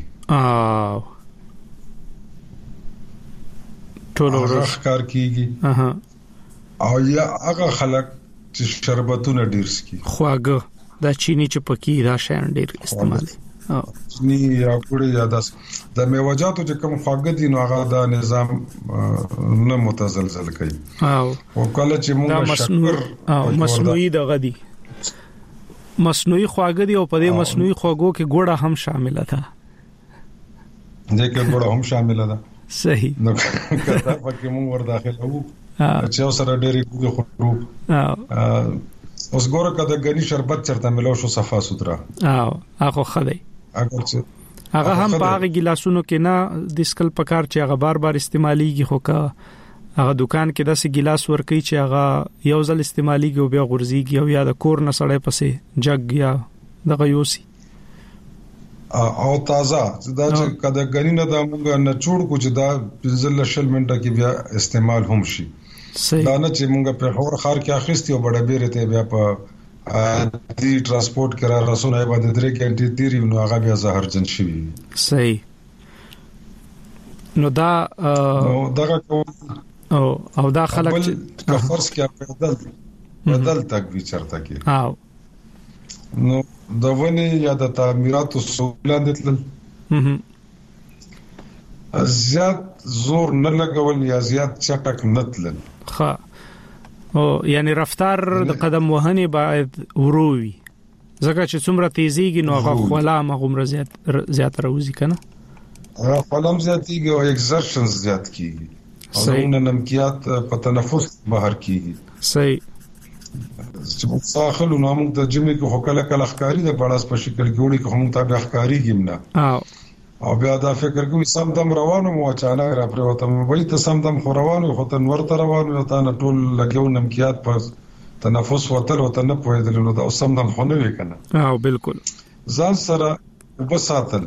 ټول ورځ کار کیږي او یا هغه خلک چې شربتونه ډیر سکي خواږه دا چینی چې پکې دا شین ډیر استعمالي چینی یا ګوړې یا د میوجاتو چې کوم خواږه دي نو هغه د نظام نه متزلزل کوي او کله چې موږ شکر مصنوعي دغه دي مصنوعي خواږه دي او په دې مصنوعي خواږو کې ګوړه هم شامله ده. دغه ګوړه هم شامله ده. صحیح. نو کله پکې موږ ور داخل وو چې اوسره ډېری ګوګه خورو اوس ګوره کده غني شربت چرته ملو شو صفا سوترا هغه خدای اگر چې هغه هم باغ ګلاسونو کې نه د سکل پکار چې هغه بار بار استعماليږي خو کا هغه دکان کې داسې ګلاس ورکي چې هغه یو ځل استعماليږي او بیا غورځيږي او یا د کور نه سړې پسې جګ یا دغه یوسي او تازه دا چې کده غنی نه د موږ نه چوڑ کو چې دا 15 منټه کې بیا استعمال هم شي. دا نه چې موږ په هور خار کې اخیستي او بڑا بیره ته بیا په دی ترانسپورت کرا رسونه باندې درې غنټې تیری نو هغه بیا زهرجن شي. صحیح. نو دا دغه او دا خلک چې فرض کې بدل تک وی چرته کې نو د ونی یا د تعمیراتو سولان دتل زیات زور نه لګول یا زیات چټک نتلل. ها او یعنی رفتار د قدم وهنې باید وروي ځکه چې څومره تیزیږي نو هغه خلا مغمره زیات راوځي کنه. خلم زیاتیږي او ایکسرشنز زیات کیږي او نمکیات په تنفس بهر کیږي. صحیح. چې په ساحل نو موږ د جمی کې هکله کله ښکاری د بڑاس په شکل کې وړي کوم ته به ښکاری کیمنه او بیا دا فکر کوي سم دم روانو مو اچانک را پروته وای ته سم دم خو روانو خو ته نور ته روانو ته نه ټول لګیو نمکیات په تنفس وتل او ته نه پوهیدل نو دا سم دم خو نه وکنه. بالکل ځان سره وبساتل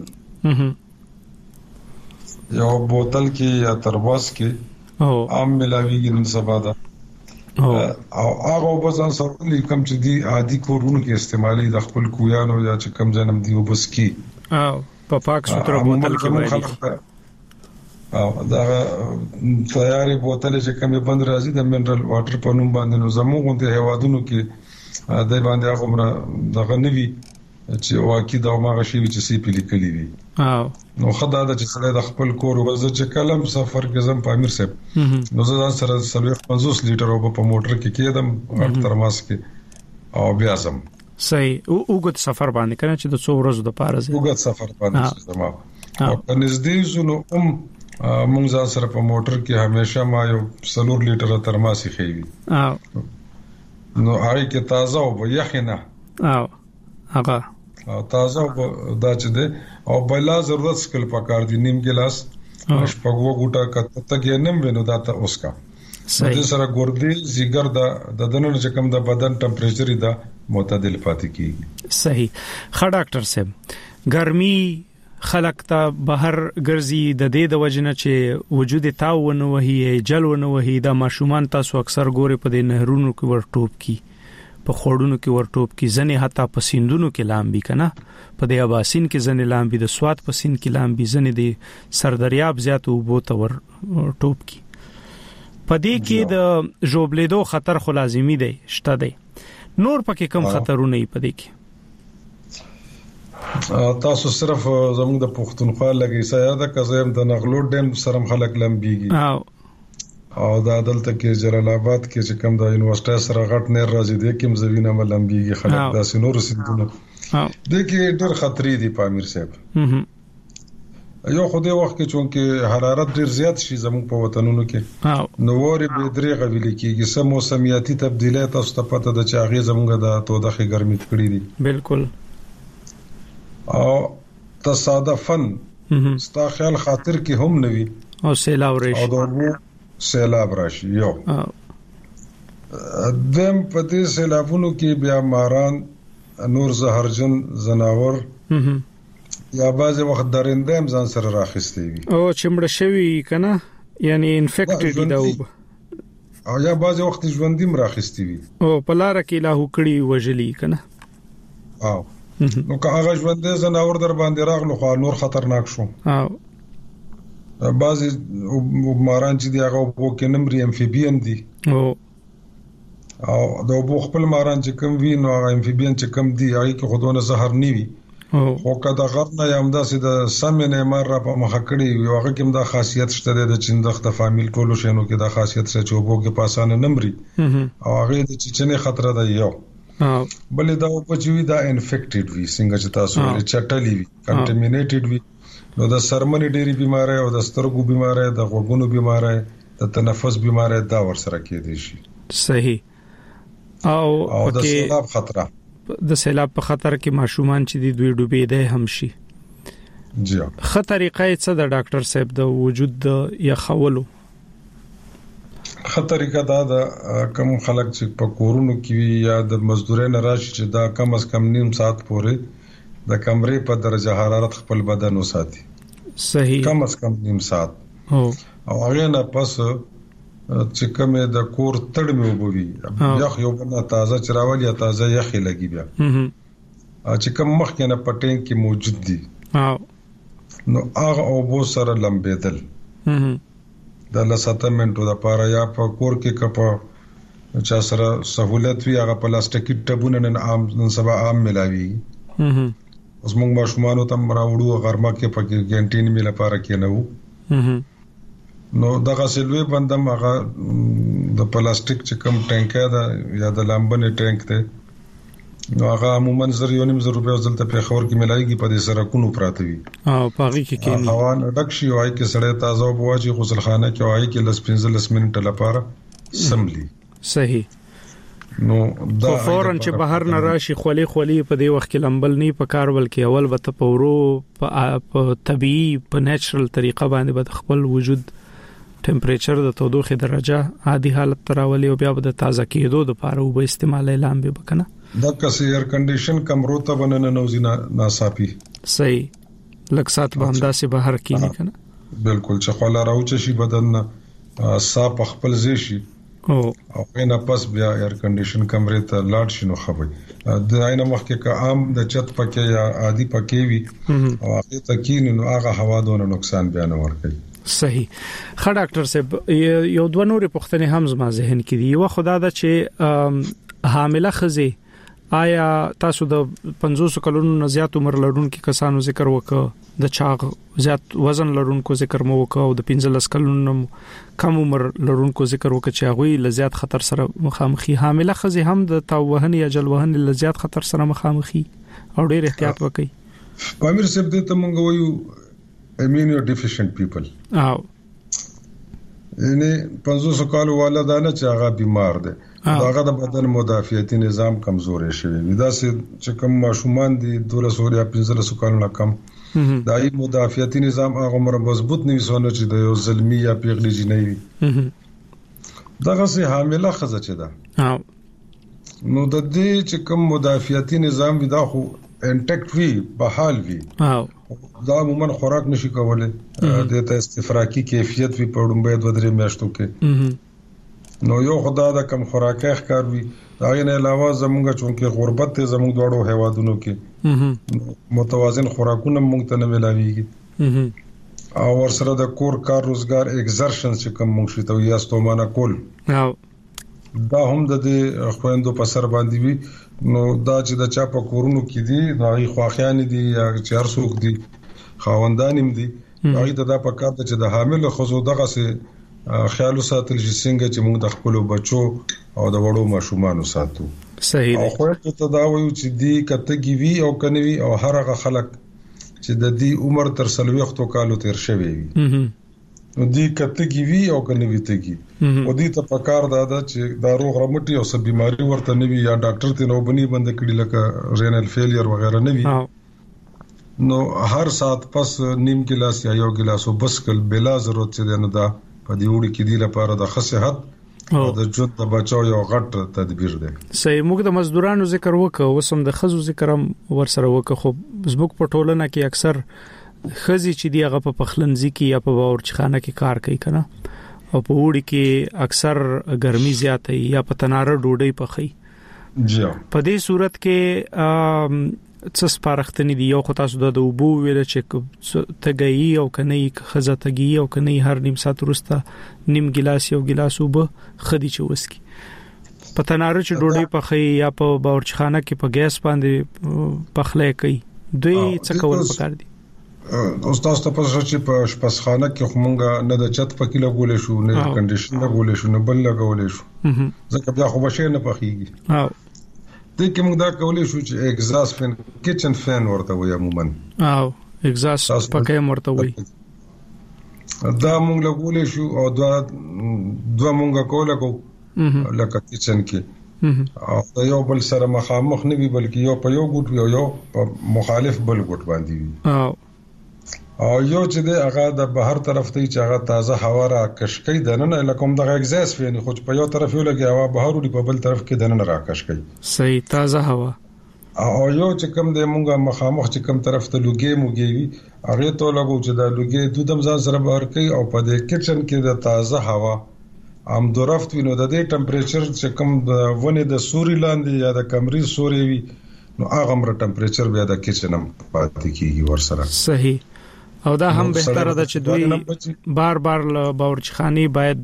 یو بوتل کې یا ترواس کې عام ملاویږي نن سبا دا او هغه وبځان سره کوم چې دی عادي کورونو کې استعمالي د خپل کویانو یا چې کم ځنم دی وبس کی په پاک سوتره بوتل کې وایي او دا تیارې بوتل چې کومه بند راځي د منرال واټر په نوم باندې نو زموږ د هوادونو کې د باندې هغه دغه نوي چې واقعي دا ماغه شی چې سی پلی کلی وي نو خدای دا چې سره د خپل کور وزه چې کلم سفر کې زم پامیر صاحب نو ځان سره 50 لیټر او په موټر کې کېدم ترماس کې او بیا زم. صحیح. وګت سفر باندې کنه چې د 100 ورځې د پاره زه وګت سفر باندې زما او نږدې زونو مونږ ځان سره په موټر کې همیشه ما یو 4 لیټر ترماسي خېوي نو هغه کې تازه او یخنه هغه تازه دا چې ده او بلا ضرورت سکل پکار دي نیم ګلاس شپږو ګوټه کته کې نیم وینو دا ته اوسکا د سره ګردې زیګر د دنو چې کوم د بدن ټمپریچر دا معتدل پاتې کیږي. صحیح. خا ډاکټر صاحب ګرمي خلق ته بهر ګرځي د دې د وجنه چې وجود تاونه وهي جلونه وهي د ماشومان تاسو اکثر ګوري په دې نهرونو کې ورټوب کی په خوړونو کې ورټوب کې ځنې حتی په سیندونو کې لامبي کنه په د اباسین کې ځنې لامبي د سواد په سین کې لامبي ځنې د سردریاب زیات وبو ته ور ټوب کې پدې کې د جوبلیدو خطر خو لازمی دی شته دی نور پکې کم خطرونه یې پدې کې تاسو صرف زموږ د پښتونخوا لګي سیاده کزم د نغلو ډیم سره خلک لمبيږي او د عدالت کې جلال آباد کې چې کوم د یونیورسيټي سره غټ نه راځي د کوم زوینه ملمبيږي خلک د سينور سندونه د کې ډېر خطرې دي پامیر صاحب یو خو دې وخت کې چې حرارت ډېر زیات شي زموږ په وطنونو کې نو وری به درې غویل کېږي سم موسمیاتي تبدیلات تاسو ته پته ده چې هغه زموږ د تودخه ګرمي کړې دي بالکل او تصادفاً ستا خیال خاطر کې هم نوي او سیلاب راشي او دغه سیلاب راشي یو دم په دې سیلابونو کې بیا ماران نور زهرجن زناور یا بعض وخت درنده هم ځان سره راخستي وي او چمړ شوی کنه یعنی انفیکټډ دی او یا بعض وخت ژوندیم راخستي وي او په لار کې لا هکړی وجلی کنه او نو که هغه ژوندې زناور در باندې راغلو خو نور خطرناک شو بعضی ماران چې دی هغه وو کې نمبر امفیبین دي او د وبو خپل ماران چې کم وی نو هغه امفیبین چې کم دي هغه کې خودونه زهر نیوي او کدا غرنه یم داسې د سمنه مار را په مخ کړی یو هغه کې د خاصیت شته د چندخ د فامیل ټولو شنو کې د خاصیت سره چې وبو کې پاسانه نمبر او هغه د چچنه خطر ده یو بلې دا په چوي دا انفیکټډ وي څنګه چې تاسو ولې چټلی وي کنټامینیټډ وي نو د سرمنې ډېری بیماری او د سترګو بیماری د غوږونو بیماری د تنفس بیماری دا ورسره کېدي شي صحیح او د سیلاب خطر د سیلاب په خطر کې ماشومان چې د دوی ډوبېده هم شي جی خطرې څه د ډاکټر صاحب د وجود د یخولو خطرې دا د کم خلک چې په کورونو کې یا د مزدورانو راشي چې دا کم از کم نیم ساعت پورې د کمرې په درجه حرارت خپل بدن وساتي صحیح کم از کم نیم ساعت او هغه نه پس چې کومه د کور تړ مې وبوي یخ یو بنا تازه چراول یا تازه یخي لګي بیا چې کوم مخکې نه پټین کې موجود دي نو هغه او بو سره لمبېدل د لساتمنټو د پاره یا په کور کې کپا چا سره سہولت وی هغه پلاستیکي ټبونه نن عام نن سبا عام ملاوي اوس موږ ماشومان ته راوړو غرمه کې پکې کینټین می لپاره کې نه نو دغه سلوي بندم هغه د پلاستیک چې کوم ټانک دا یا د لامبنې ټانک ته نو هغه عموما زر یو نیم زر روپیا ځلته په خور کې ملایږي په دې سره کونو پراته وي او پاغي کې کېنی هوا ډک شي وای کې سړی تازه بواجی غسلخانه کې وای کې لس 15 منټه لپاره سملی صحیح نو دا فورن چې بهر نه راشي خولي په دې وخت کې لمبل نه په کارول کې اول به ته پورو په طبيعي په نیچرل طریقه باندې به خپل وجود ټمپریچر د تودوخه درجه عادي حالت تراولي او بیا به د تازه کېدو د لپاره وب استعمال اعلان به وکنه دا کسي ایر کنډیشن کمرو ته بننه نوزینا ناصافي صحیح لکسات باندې سه بهر کې نه کنه بالکل چې خلا راوچ شي بدن صاف خپل زی شي او نه پس بیا ایر کنډیشن کمرې ته لاړ شي نو خبري د عین مخکې کا عام د چت پکې یا عادي پکې وي او هغه تکین نو هغه هوا دونه نقصان بیان ورکړي صحیح خا ډاکټر صاحب یو دوه نورې پوښتنې هم زما ذهن کې دي یو خدای دا چې حامله خزي آیا تاسو د 500 کلونو زیات عمر لرونکو کسانو ذکر وکړه د چاغ زیات وزن لرونکو ذکر مو وکړه او د 15 کلونو کم عمر لرونکو ذکر وکړه چې هغه لزیات خطر سره مخامخي حامله خزي هم د تاوهن یا جلوهن لزیات خطر سره مخامخي او ډېر احتیاط وکړي پامیر صاحب دې ته مونږ وایو امینو ډیفیشنت پیپل او یعنی 500 کال والدانه چې هغه بیمار دي هغه د بدن مدافعتي نظام کمزوري شوی وي دا چې کوم ماشومان دي 12 یا 15 کالونو کم دا ای مدافعتي نظام هغه مر مضبوط نه وسونه چې د یو ظلمي یا پیغلي جنۍ وي دغه سي حامله خزه چې ده نو د دې چې کوم مدافعتي نظام وي دا خو انټیکټ وي بحال وي دا عموما خوراک نشي کولای د ته استفراقي کیفیت وی په ډومبه د درې میاشتو کې نو یو خدای دا کم خوراکه ښکار وي دا نه علاوه زمونږ چونکه غربت ته زمونږ دوړو هوادونو کې متوازن خوراکونه مونږ ته نه ملاويږي او ورسره د کور کار روزګار ایگزرشن چې کوم مونږ شته یا ستومانه کول دا هم د خويندو په سر باندې وي نو دا چې د چا په کورونو کې دي دا خواخیان دي یا چار څوک دي خاوندانیم دي هغه دا په کار چې د حامل خزو دغه سه خیال ساتل چې څنګه چې موږ د خپل بچو او د وړو ماشومان ساتو صحیح او خو ته دا وایو چې دی کتهږي وی او کنوي او هرغه خلک چې د دې عمر تر 40 کالو تیر شوی وي نو دی کتهږي وی او کنوي تهږي او دې ته په کار دا چې دا روغ رمټي او سب بيماري ورته نوي یا ډاکټر ته نو بني بند کړي لکه رینل فیلیر وغیرہ نوي نو هر سات پس نیم ګلاس یا یو ګلاس وبسکل بلا ضرورت چې نه دا په دې وړي کې دی لپاره د صحت او د ژوند د بچاو یو غټ تدبیر دی. صحیح موږ د مزدورانو ذکر وکړو وسم د خزو ذکر هم ورسره وکړو خو زموږ په ټولنه کې اکثر خزي چې دی هغه په پخلنځي کې یا په باورچخانه کې کار کوي کنه او په وړي کې اکثر ګرمي زیاته یا په تناره ډوډۍ پخې جی په دې صورت کې څه سپارښتنې دي یو خو تاسو د وبو ویل چې تګي او کني خزه تګي او کني هر نیم ساعت وروسته نیم ګلاس یو ګلاس وب خدي چې وسکي په تناره چې ډوډۍ پخې یا په باورچخانه کې په ګیس باندې پخلې کوي دوی څه کول پکار دي استاد تاسو چې په شپسخانه کې همغه نه د چت پکې لګولې شو نه کنډیشن لګولې شو نه بل لګولې شو ځکه بیا خو بشه نه پخېږي دې کې موږ دا کولای شو چې ایگزاست فین کچن فین ورته وي عموما او ایگزاست پکې مرته وي دا موږ لګولې شو او دوه موږ کوله لکه کچن کې او یو بل سره مخامخ نه وي بلکې یو په یو ګوټ یو په مخالف بل ګوټ باندې وي او یو چې د هغه د بهر طرف ته چې هغه تازه هوا را کشکې دنه لکه د ایگزاست فین خو په یو طرف یو لګي هوا بهر وړي په بل طرف کې دنه را کشکې صحیح تازه هوا او یو چې کوم د مونږه مخامخ چې کوم طرف ته لوګي موګي وي هغه ته لګو چې دا لوګي دودم ځان سره بهر کوي او په دې کچن کې د تازه هوا ام درفت وینو د دې ټمپریچر چې کوم د ونه د سوري لاندې یا د کمرې سوري وي نو هغه مر ټمپریچر بیا د کچنم پاتې کیږي ورسره صحیح او دا هم بهتره ده چې دوی بار بار باورچخانه باید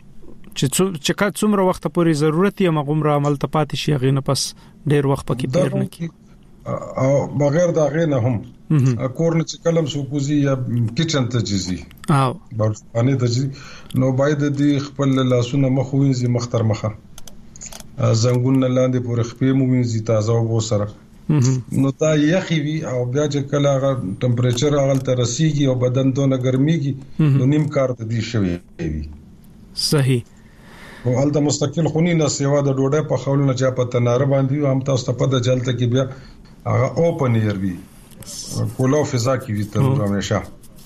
چې کا څومره وخت پورې ضرورت یې مغمره عمل ته پاتې شي غینه پس ډیر وخت پکې تیر نه کی او بغیر دا غینه هم کورن چې کلم سو کوزي یا کچن ته جزي او باورچخانه ته جزي نو باید د خپل لاسونه مخوینځي مختر مخه زنګون لاندې پورې خپې مو وینځي تازه او سره نو دا یخي وي او بیا چې کله هغه ټمپریچر هغه ته رسیږي او بدن دونه ګرميږي نو نیم کار ته دی شوی وي صحیح او الته مستقل خونی نه سیوا د ډوډۍ په خول نه چا په تناره باندې هم تاسو ته په د جلته کې بیا هغه اوپن ایر وي کولا فضا کې وي ته همیشه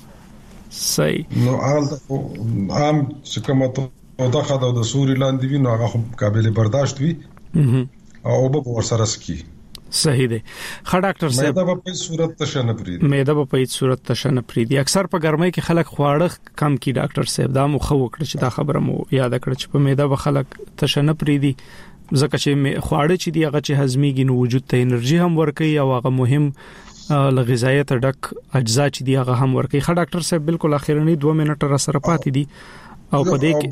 صحیح نو الته عام چې کومه دغه د سوري لاندې وي نو هغه قابل برداشت وي او به ورسره سکی صحیح دی خا ډاکټر صاحب مېده په صورت تشنه پریدي اکثر په ګرمۍ کې خلک خواړه کم کی ډاکټر صاحب دا مخ وکړه چې دا خبره مو یاد کړ چې په مېده به خلک تشنه پریدي ځکه چې خواړه چې دی هغه چې هضميږي نو وجود ته انرژي هم ورکوي او هغه مهم لغذایت ډک اجزا چې دی هغه هم ورکوي خا ډاکټر صاحب بالکل اخیرنی 2 منټه را سره پاتې دي او په دې کې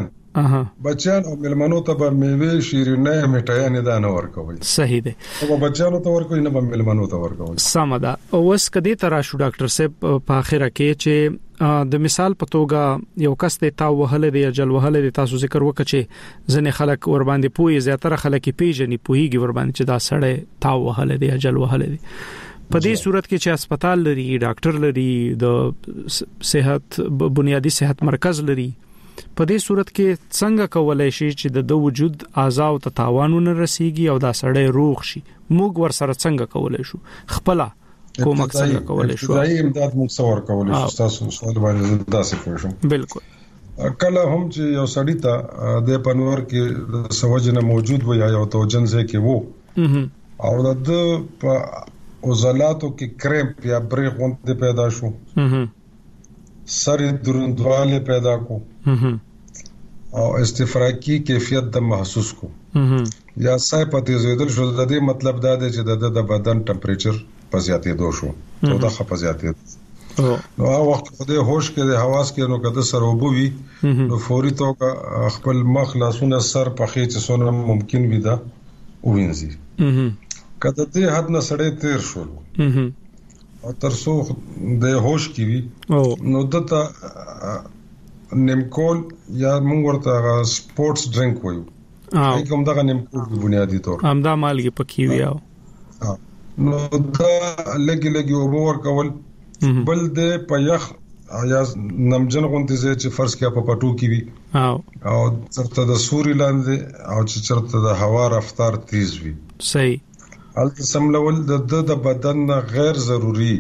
بچان او ملمنو ته به میوه شیرینه میټای نه دانه ورکوي صحیح دی او بچانو ته ورکوي نه به ملمنو ته ورکوي سم ده اوس کدي ترا شو ډاکټر صاحب په اخره کې چې د مثال په توګه یو کس ته تا وهله دی جل وهله دی تاسو ذکر وکړي چې ځنې خلک ور باندې پوي زیاتره خلک پیژني پويږي ور باندې چې دا سړی تا وهله دی جل وهله دی په دې صورت کې چې هسپتال لري ډاکټر لري د صحت بنیادی صحت مرکز لري په دې صورت کې څنګه کولای شي چې د وجود اعضاء او تاوانونه رسیږي او دا سړی روغ شي موږ ور سره څنګه کولای شو خپل کوم څنګه کولای شو دا امداد موږ څور کولای شو تاسو سوال باندې داسې کوم بالکل کله هم چې یو سړی ته د پنور کې سوجنه موجود وي یا توجن ځکه وو او د په عضلاتو کې کرمپ یا بریغ غونډه پیدا شو سر دروندواله پیدا کو او استفراقی کیفیت د محسوس کو یا سای پته زیدل شو د دې مطلب دا دی چې د بدن ټمپریچر په زیاتې دو شو او د خپه زیاتې نو هغه وخت خدای هوش کې د حواس کې نو کده سره وبوي نو فوري توګه خپل مخ لاسونه سر په خې چې سونه ممکن وي دا وینځي کده دې حد نه سړې تیر شو او ترسو د هوش کې وي نو دته نیمکول یا موږ ورته سپورتس ډرینک وایو کوم دا نیمکول په بنیادی تور همدا مالګي پکې وي نو دا لګي اوبور کول بل د پيخ یا نمجن غونډې چې فرض کې په پټو کې وي او چرته د سوري لاندې او چې چرته د هوا رفتار تیز وي صحیح الته سملول د بدن غیر ضروری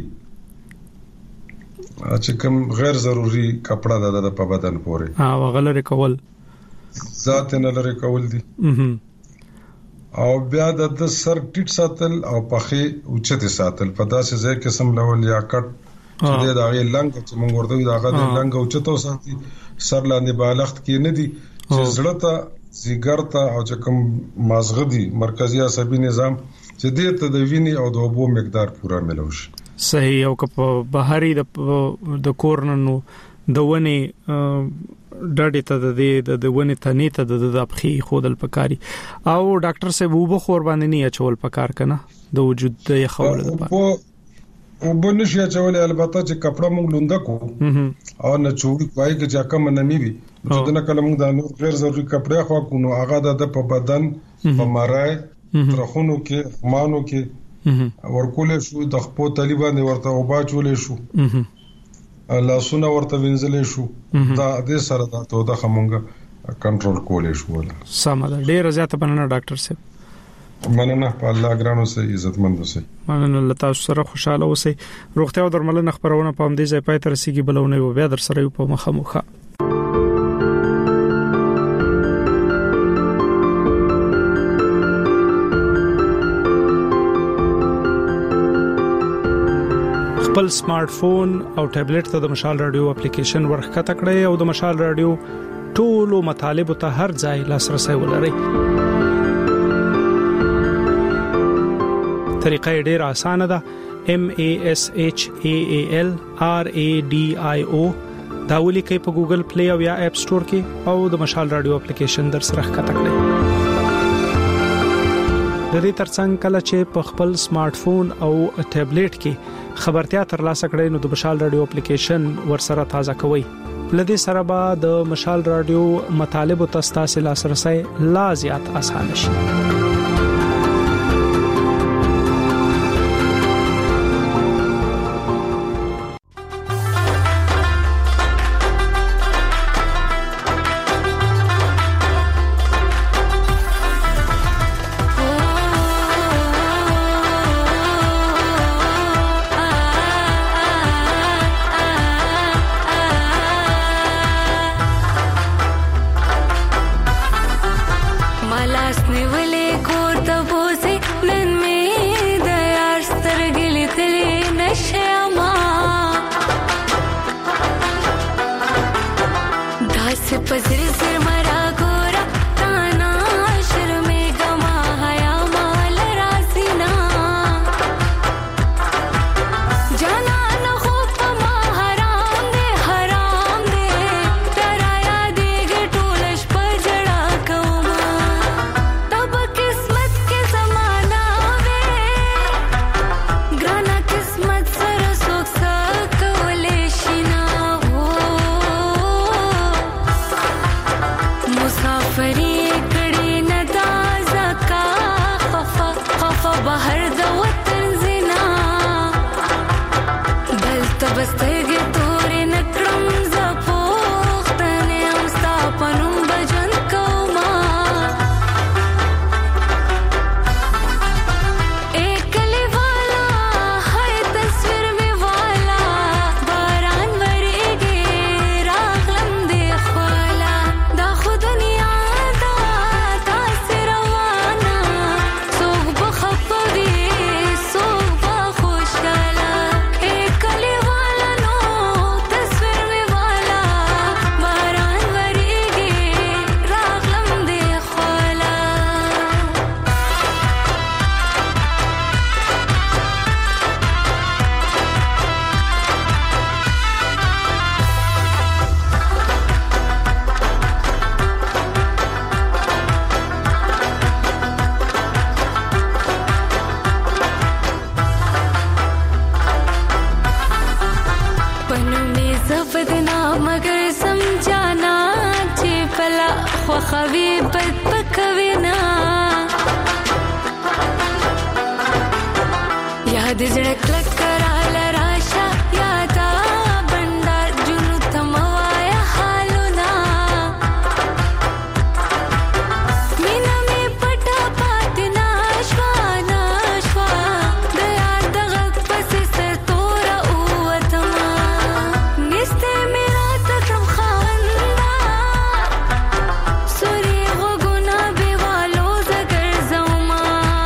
چې کوم غیر ضروری کپڑا د په بدن پورې غلره کول ذات نه لري کول دي او بیا د سر ټیټ ساتل او پخې اوچته ساتل په داسې ځای کې سملول یا کټ چې دا غي لنګ چې موږ ورته دا غد لنګ اوچته ساتي سر لاندې بالښت کې نه دي چې زړه ته زیګر ته او چې کوم مازغه دي مرکزی عصبي نظام چې دې ته د وینې او د اوبو مقدار پورا ملوي صحیح او که په بهاري د کورننو د ونی ډاډې ته د ونی تنې ته د ابخي خودل پکاري او ډاکټر صاحب وبو خور باندې نه چول پکار کنه د وجود د خول لپاره او بنشي چول البته چې کپڑا موږ لوندا کو او نه چوړي کوي چې کم نه میوي چې دنه کله موږ د نور غیر ضروري کپڑا خو کو نو هغه د په بدن په مرای ترخونو کې مانو کې ورکول شو د خپل طالبان ورته او باچولې شو لاسونه ورته وینځلې شو دا د سره د توده خمونګه کنټرول کولې شو سم ده ډیر زیاته بننه ډاکټر صاحب مننه په الله ګرانو سه عزتمند اوسئ مننه الله تاسو سره خوشاله اوسئ روغتیا او درملنه خبرونه په همدې ځای پای ته رسیدي بلونه و بیا در سره په مخه خپل سمارټ فون او ټابلیټ ته د مشال رادیو اپلیکیشن ورخکته کړئ او د مشال رادیو ټولو مطالب ته هر ځای لاسرسي ولرئ طریقه ډیره اسانه ده MASHALRADIO دا ولیکئ په ګوګل پلی او یا اپ سٹور کې او د مشال رادیو اپلیکیشن در سره ښکته کړئ د دې ترڅنګ کله چې په خپل سمارټ فون او ټابلیټ کې خبرتیا ترلاسه کړئ نو د مشال رادیو اپلیکیشن ورسره تازه کوئ لدې سره به د مشال رادیو مطالب او تاسو لاسرسي لا زیات آسان شي ملاس نیولې خوي بد پکوینا یاد زړه کلک کراله راشه یادا بندار جنو تموایا حالونا مینا می پټا پاتنا شوانا شوا د یاد دغه پس سر تور اوتما نسته میرا تکم خاندا سوري غوګنا بیوالو زګر زوما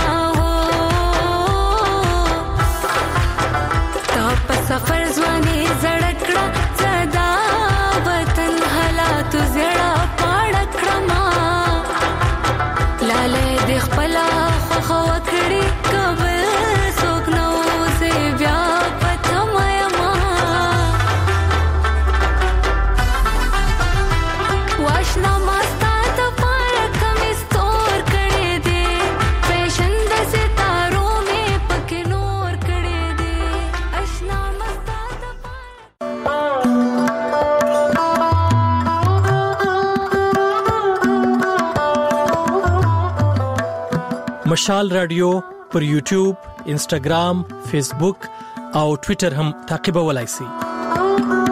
سفر ځواني زړکړه زدا وطن حالات زړه پاړکړه ما لاله د خپل خو وکړي قبل سوک نو سي بیا پته مې ما واشنا مستا ته پار کم استور کړي دي فیشن د ستارو مې پکې نور کړي دي اشنا مشال رادیو پر یوټیوب، انسټاګرام، فیسبوک او ټوئیټر هم تعقیبولای شئ.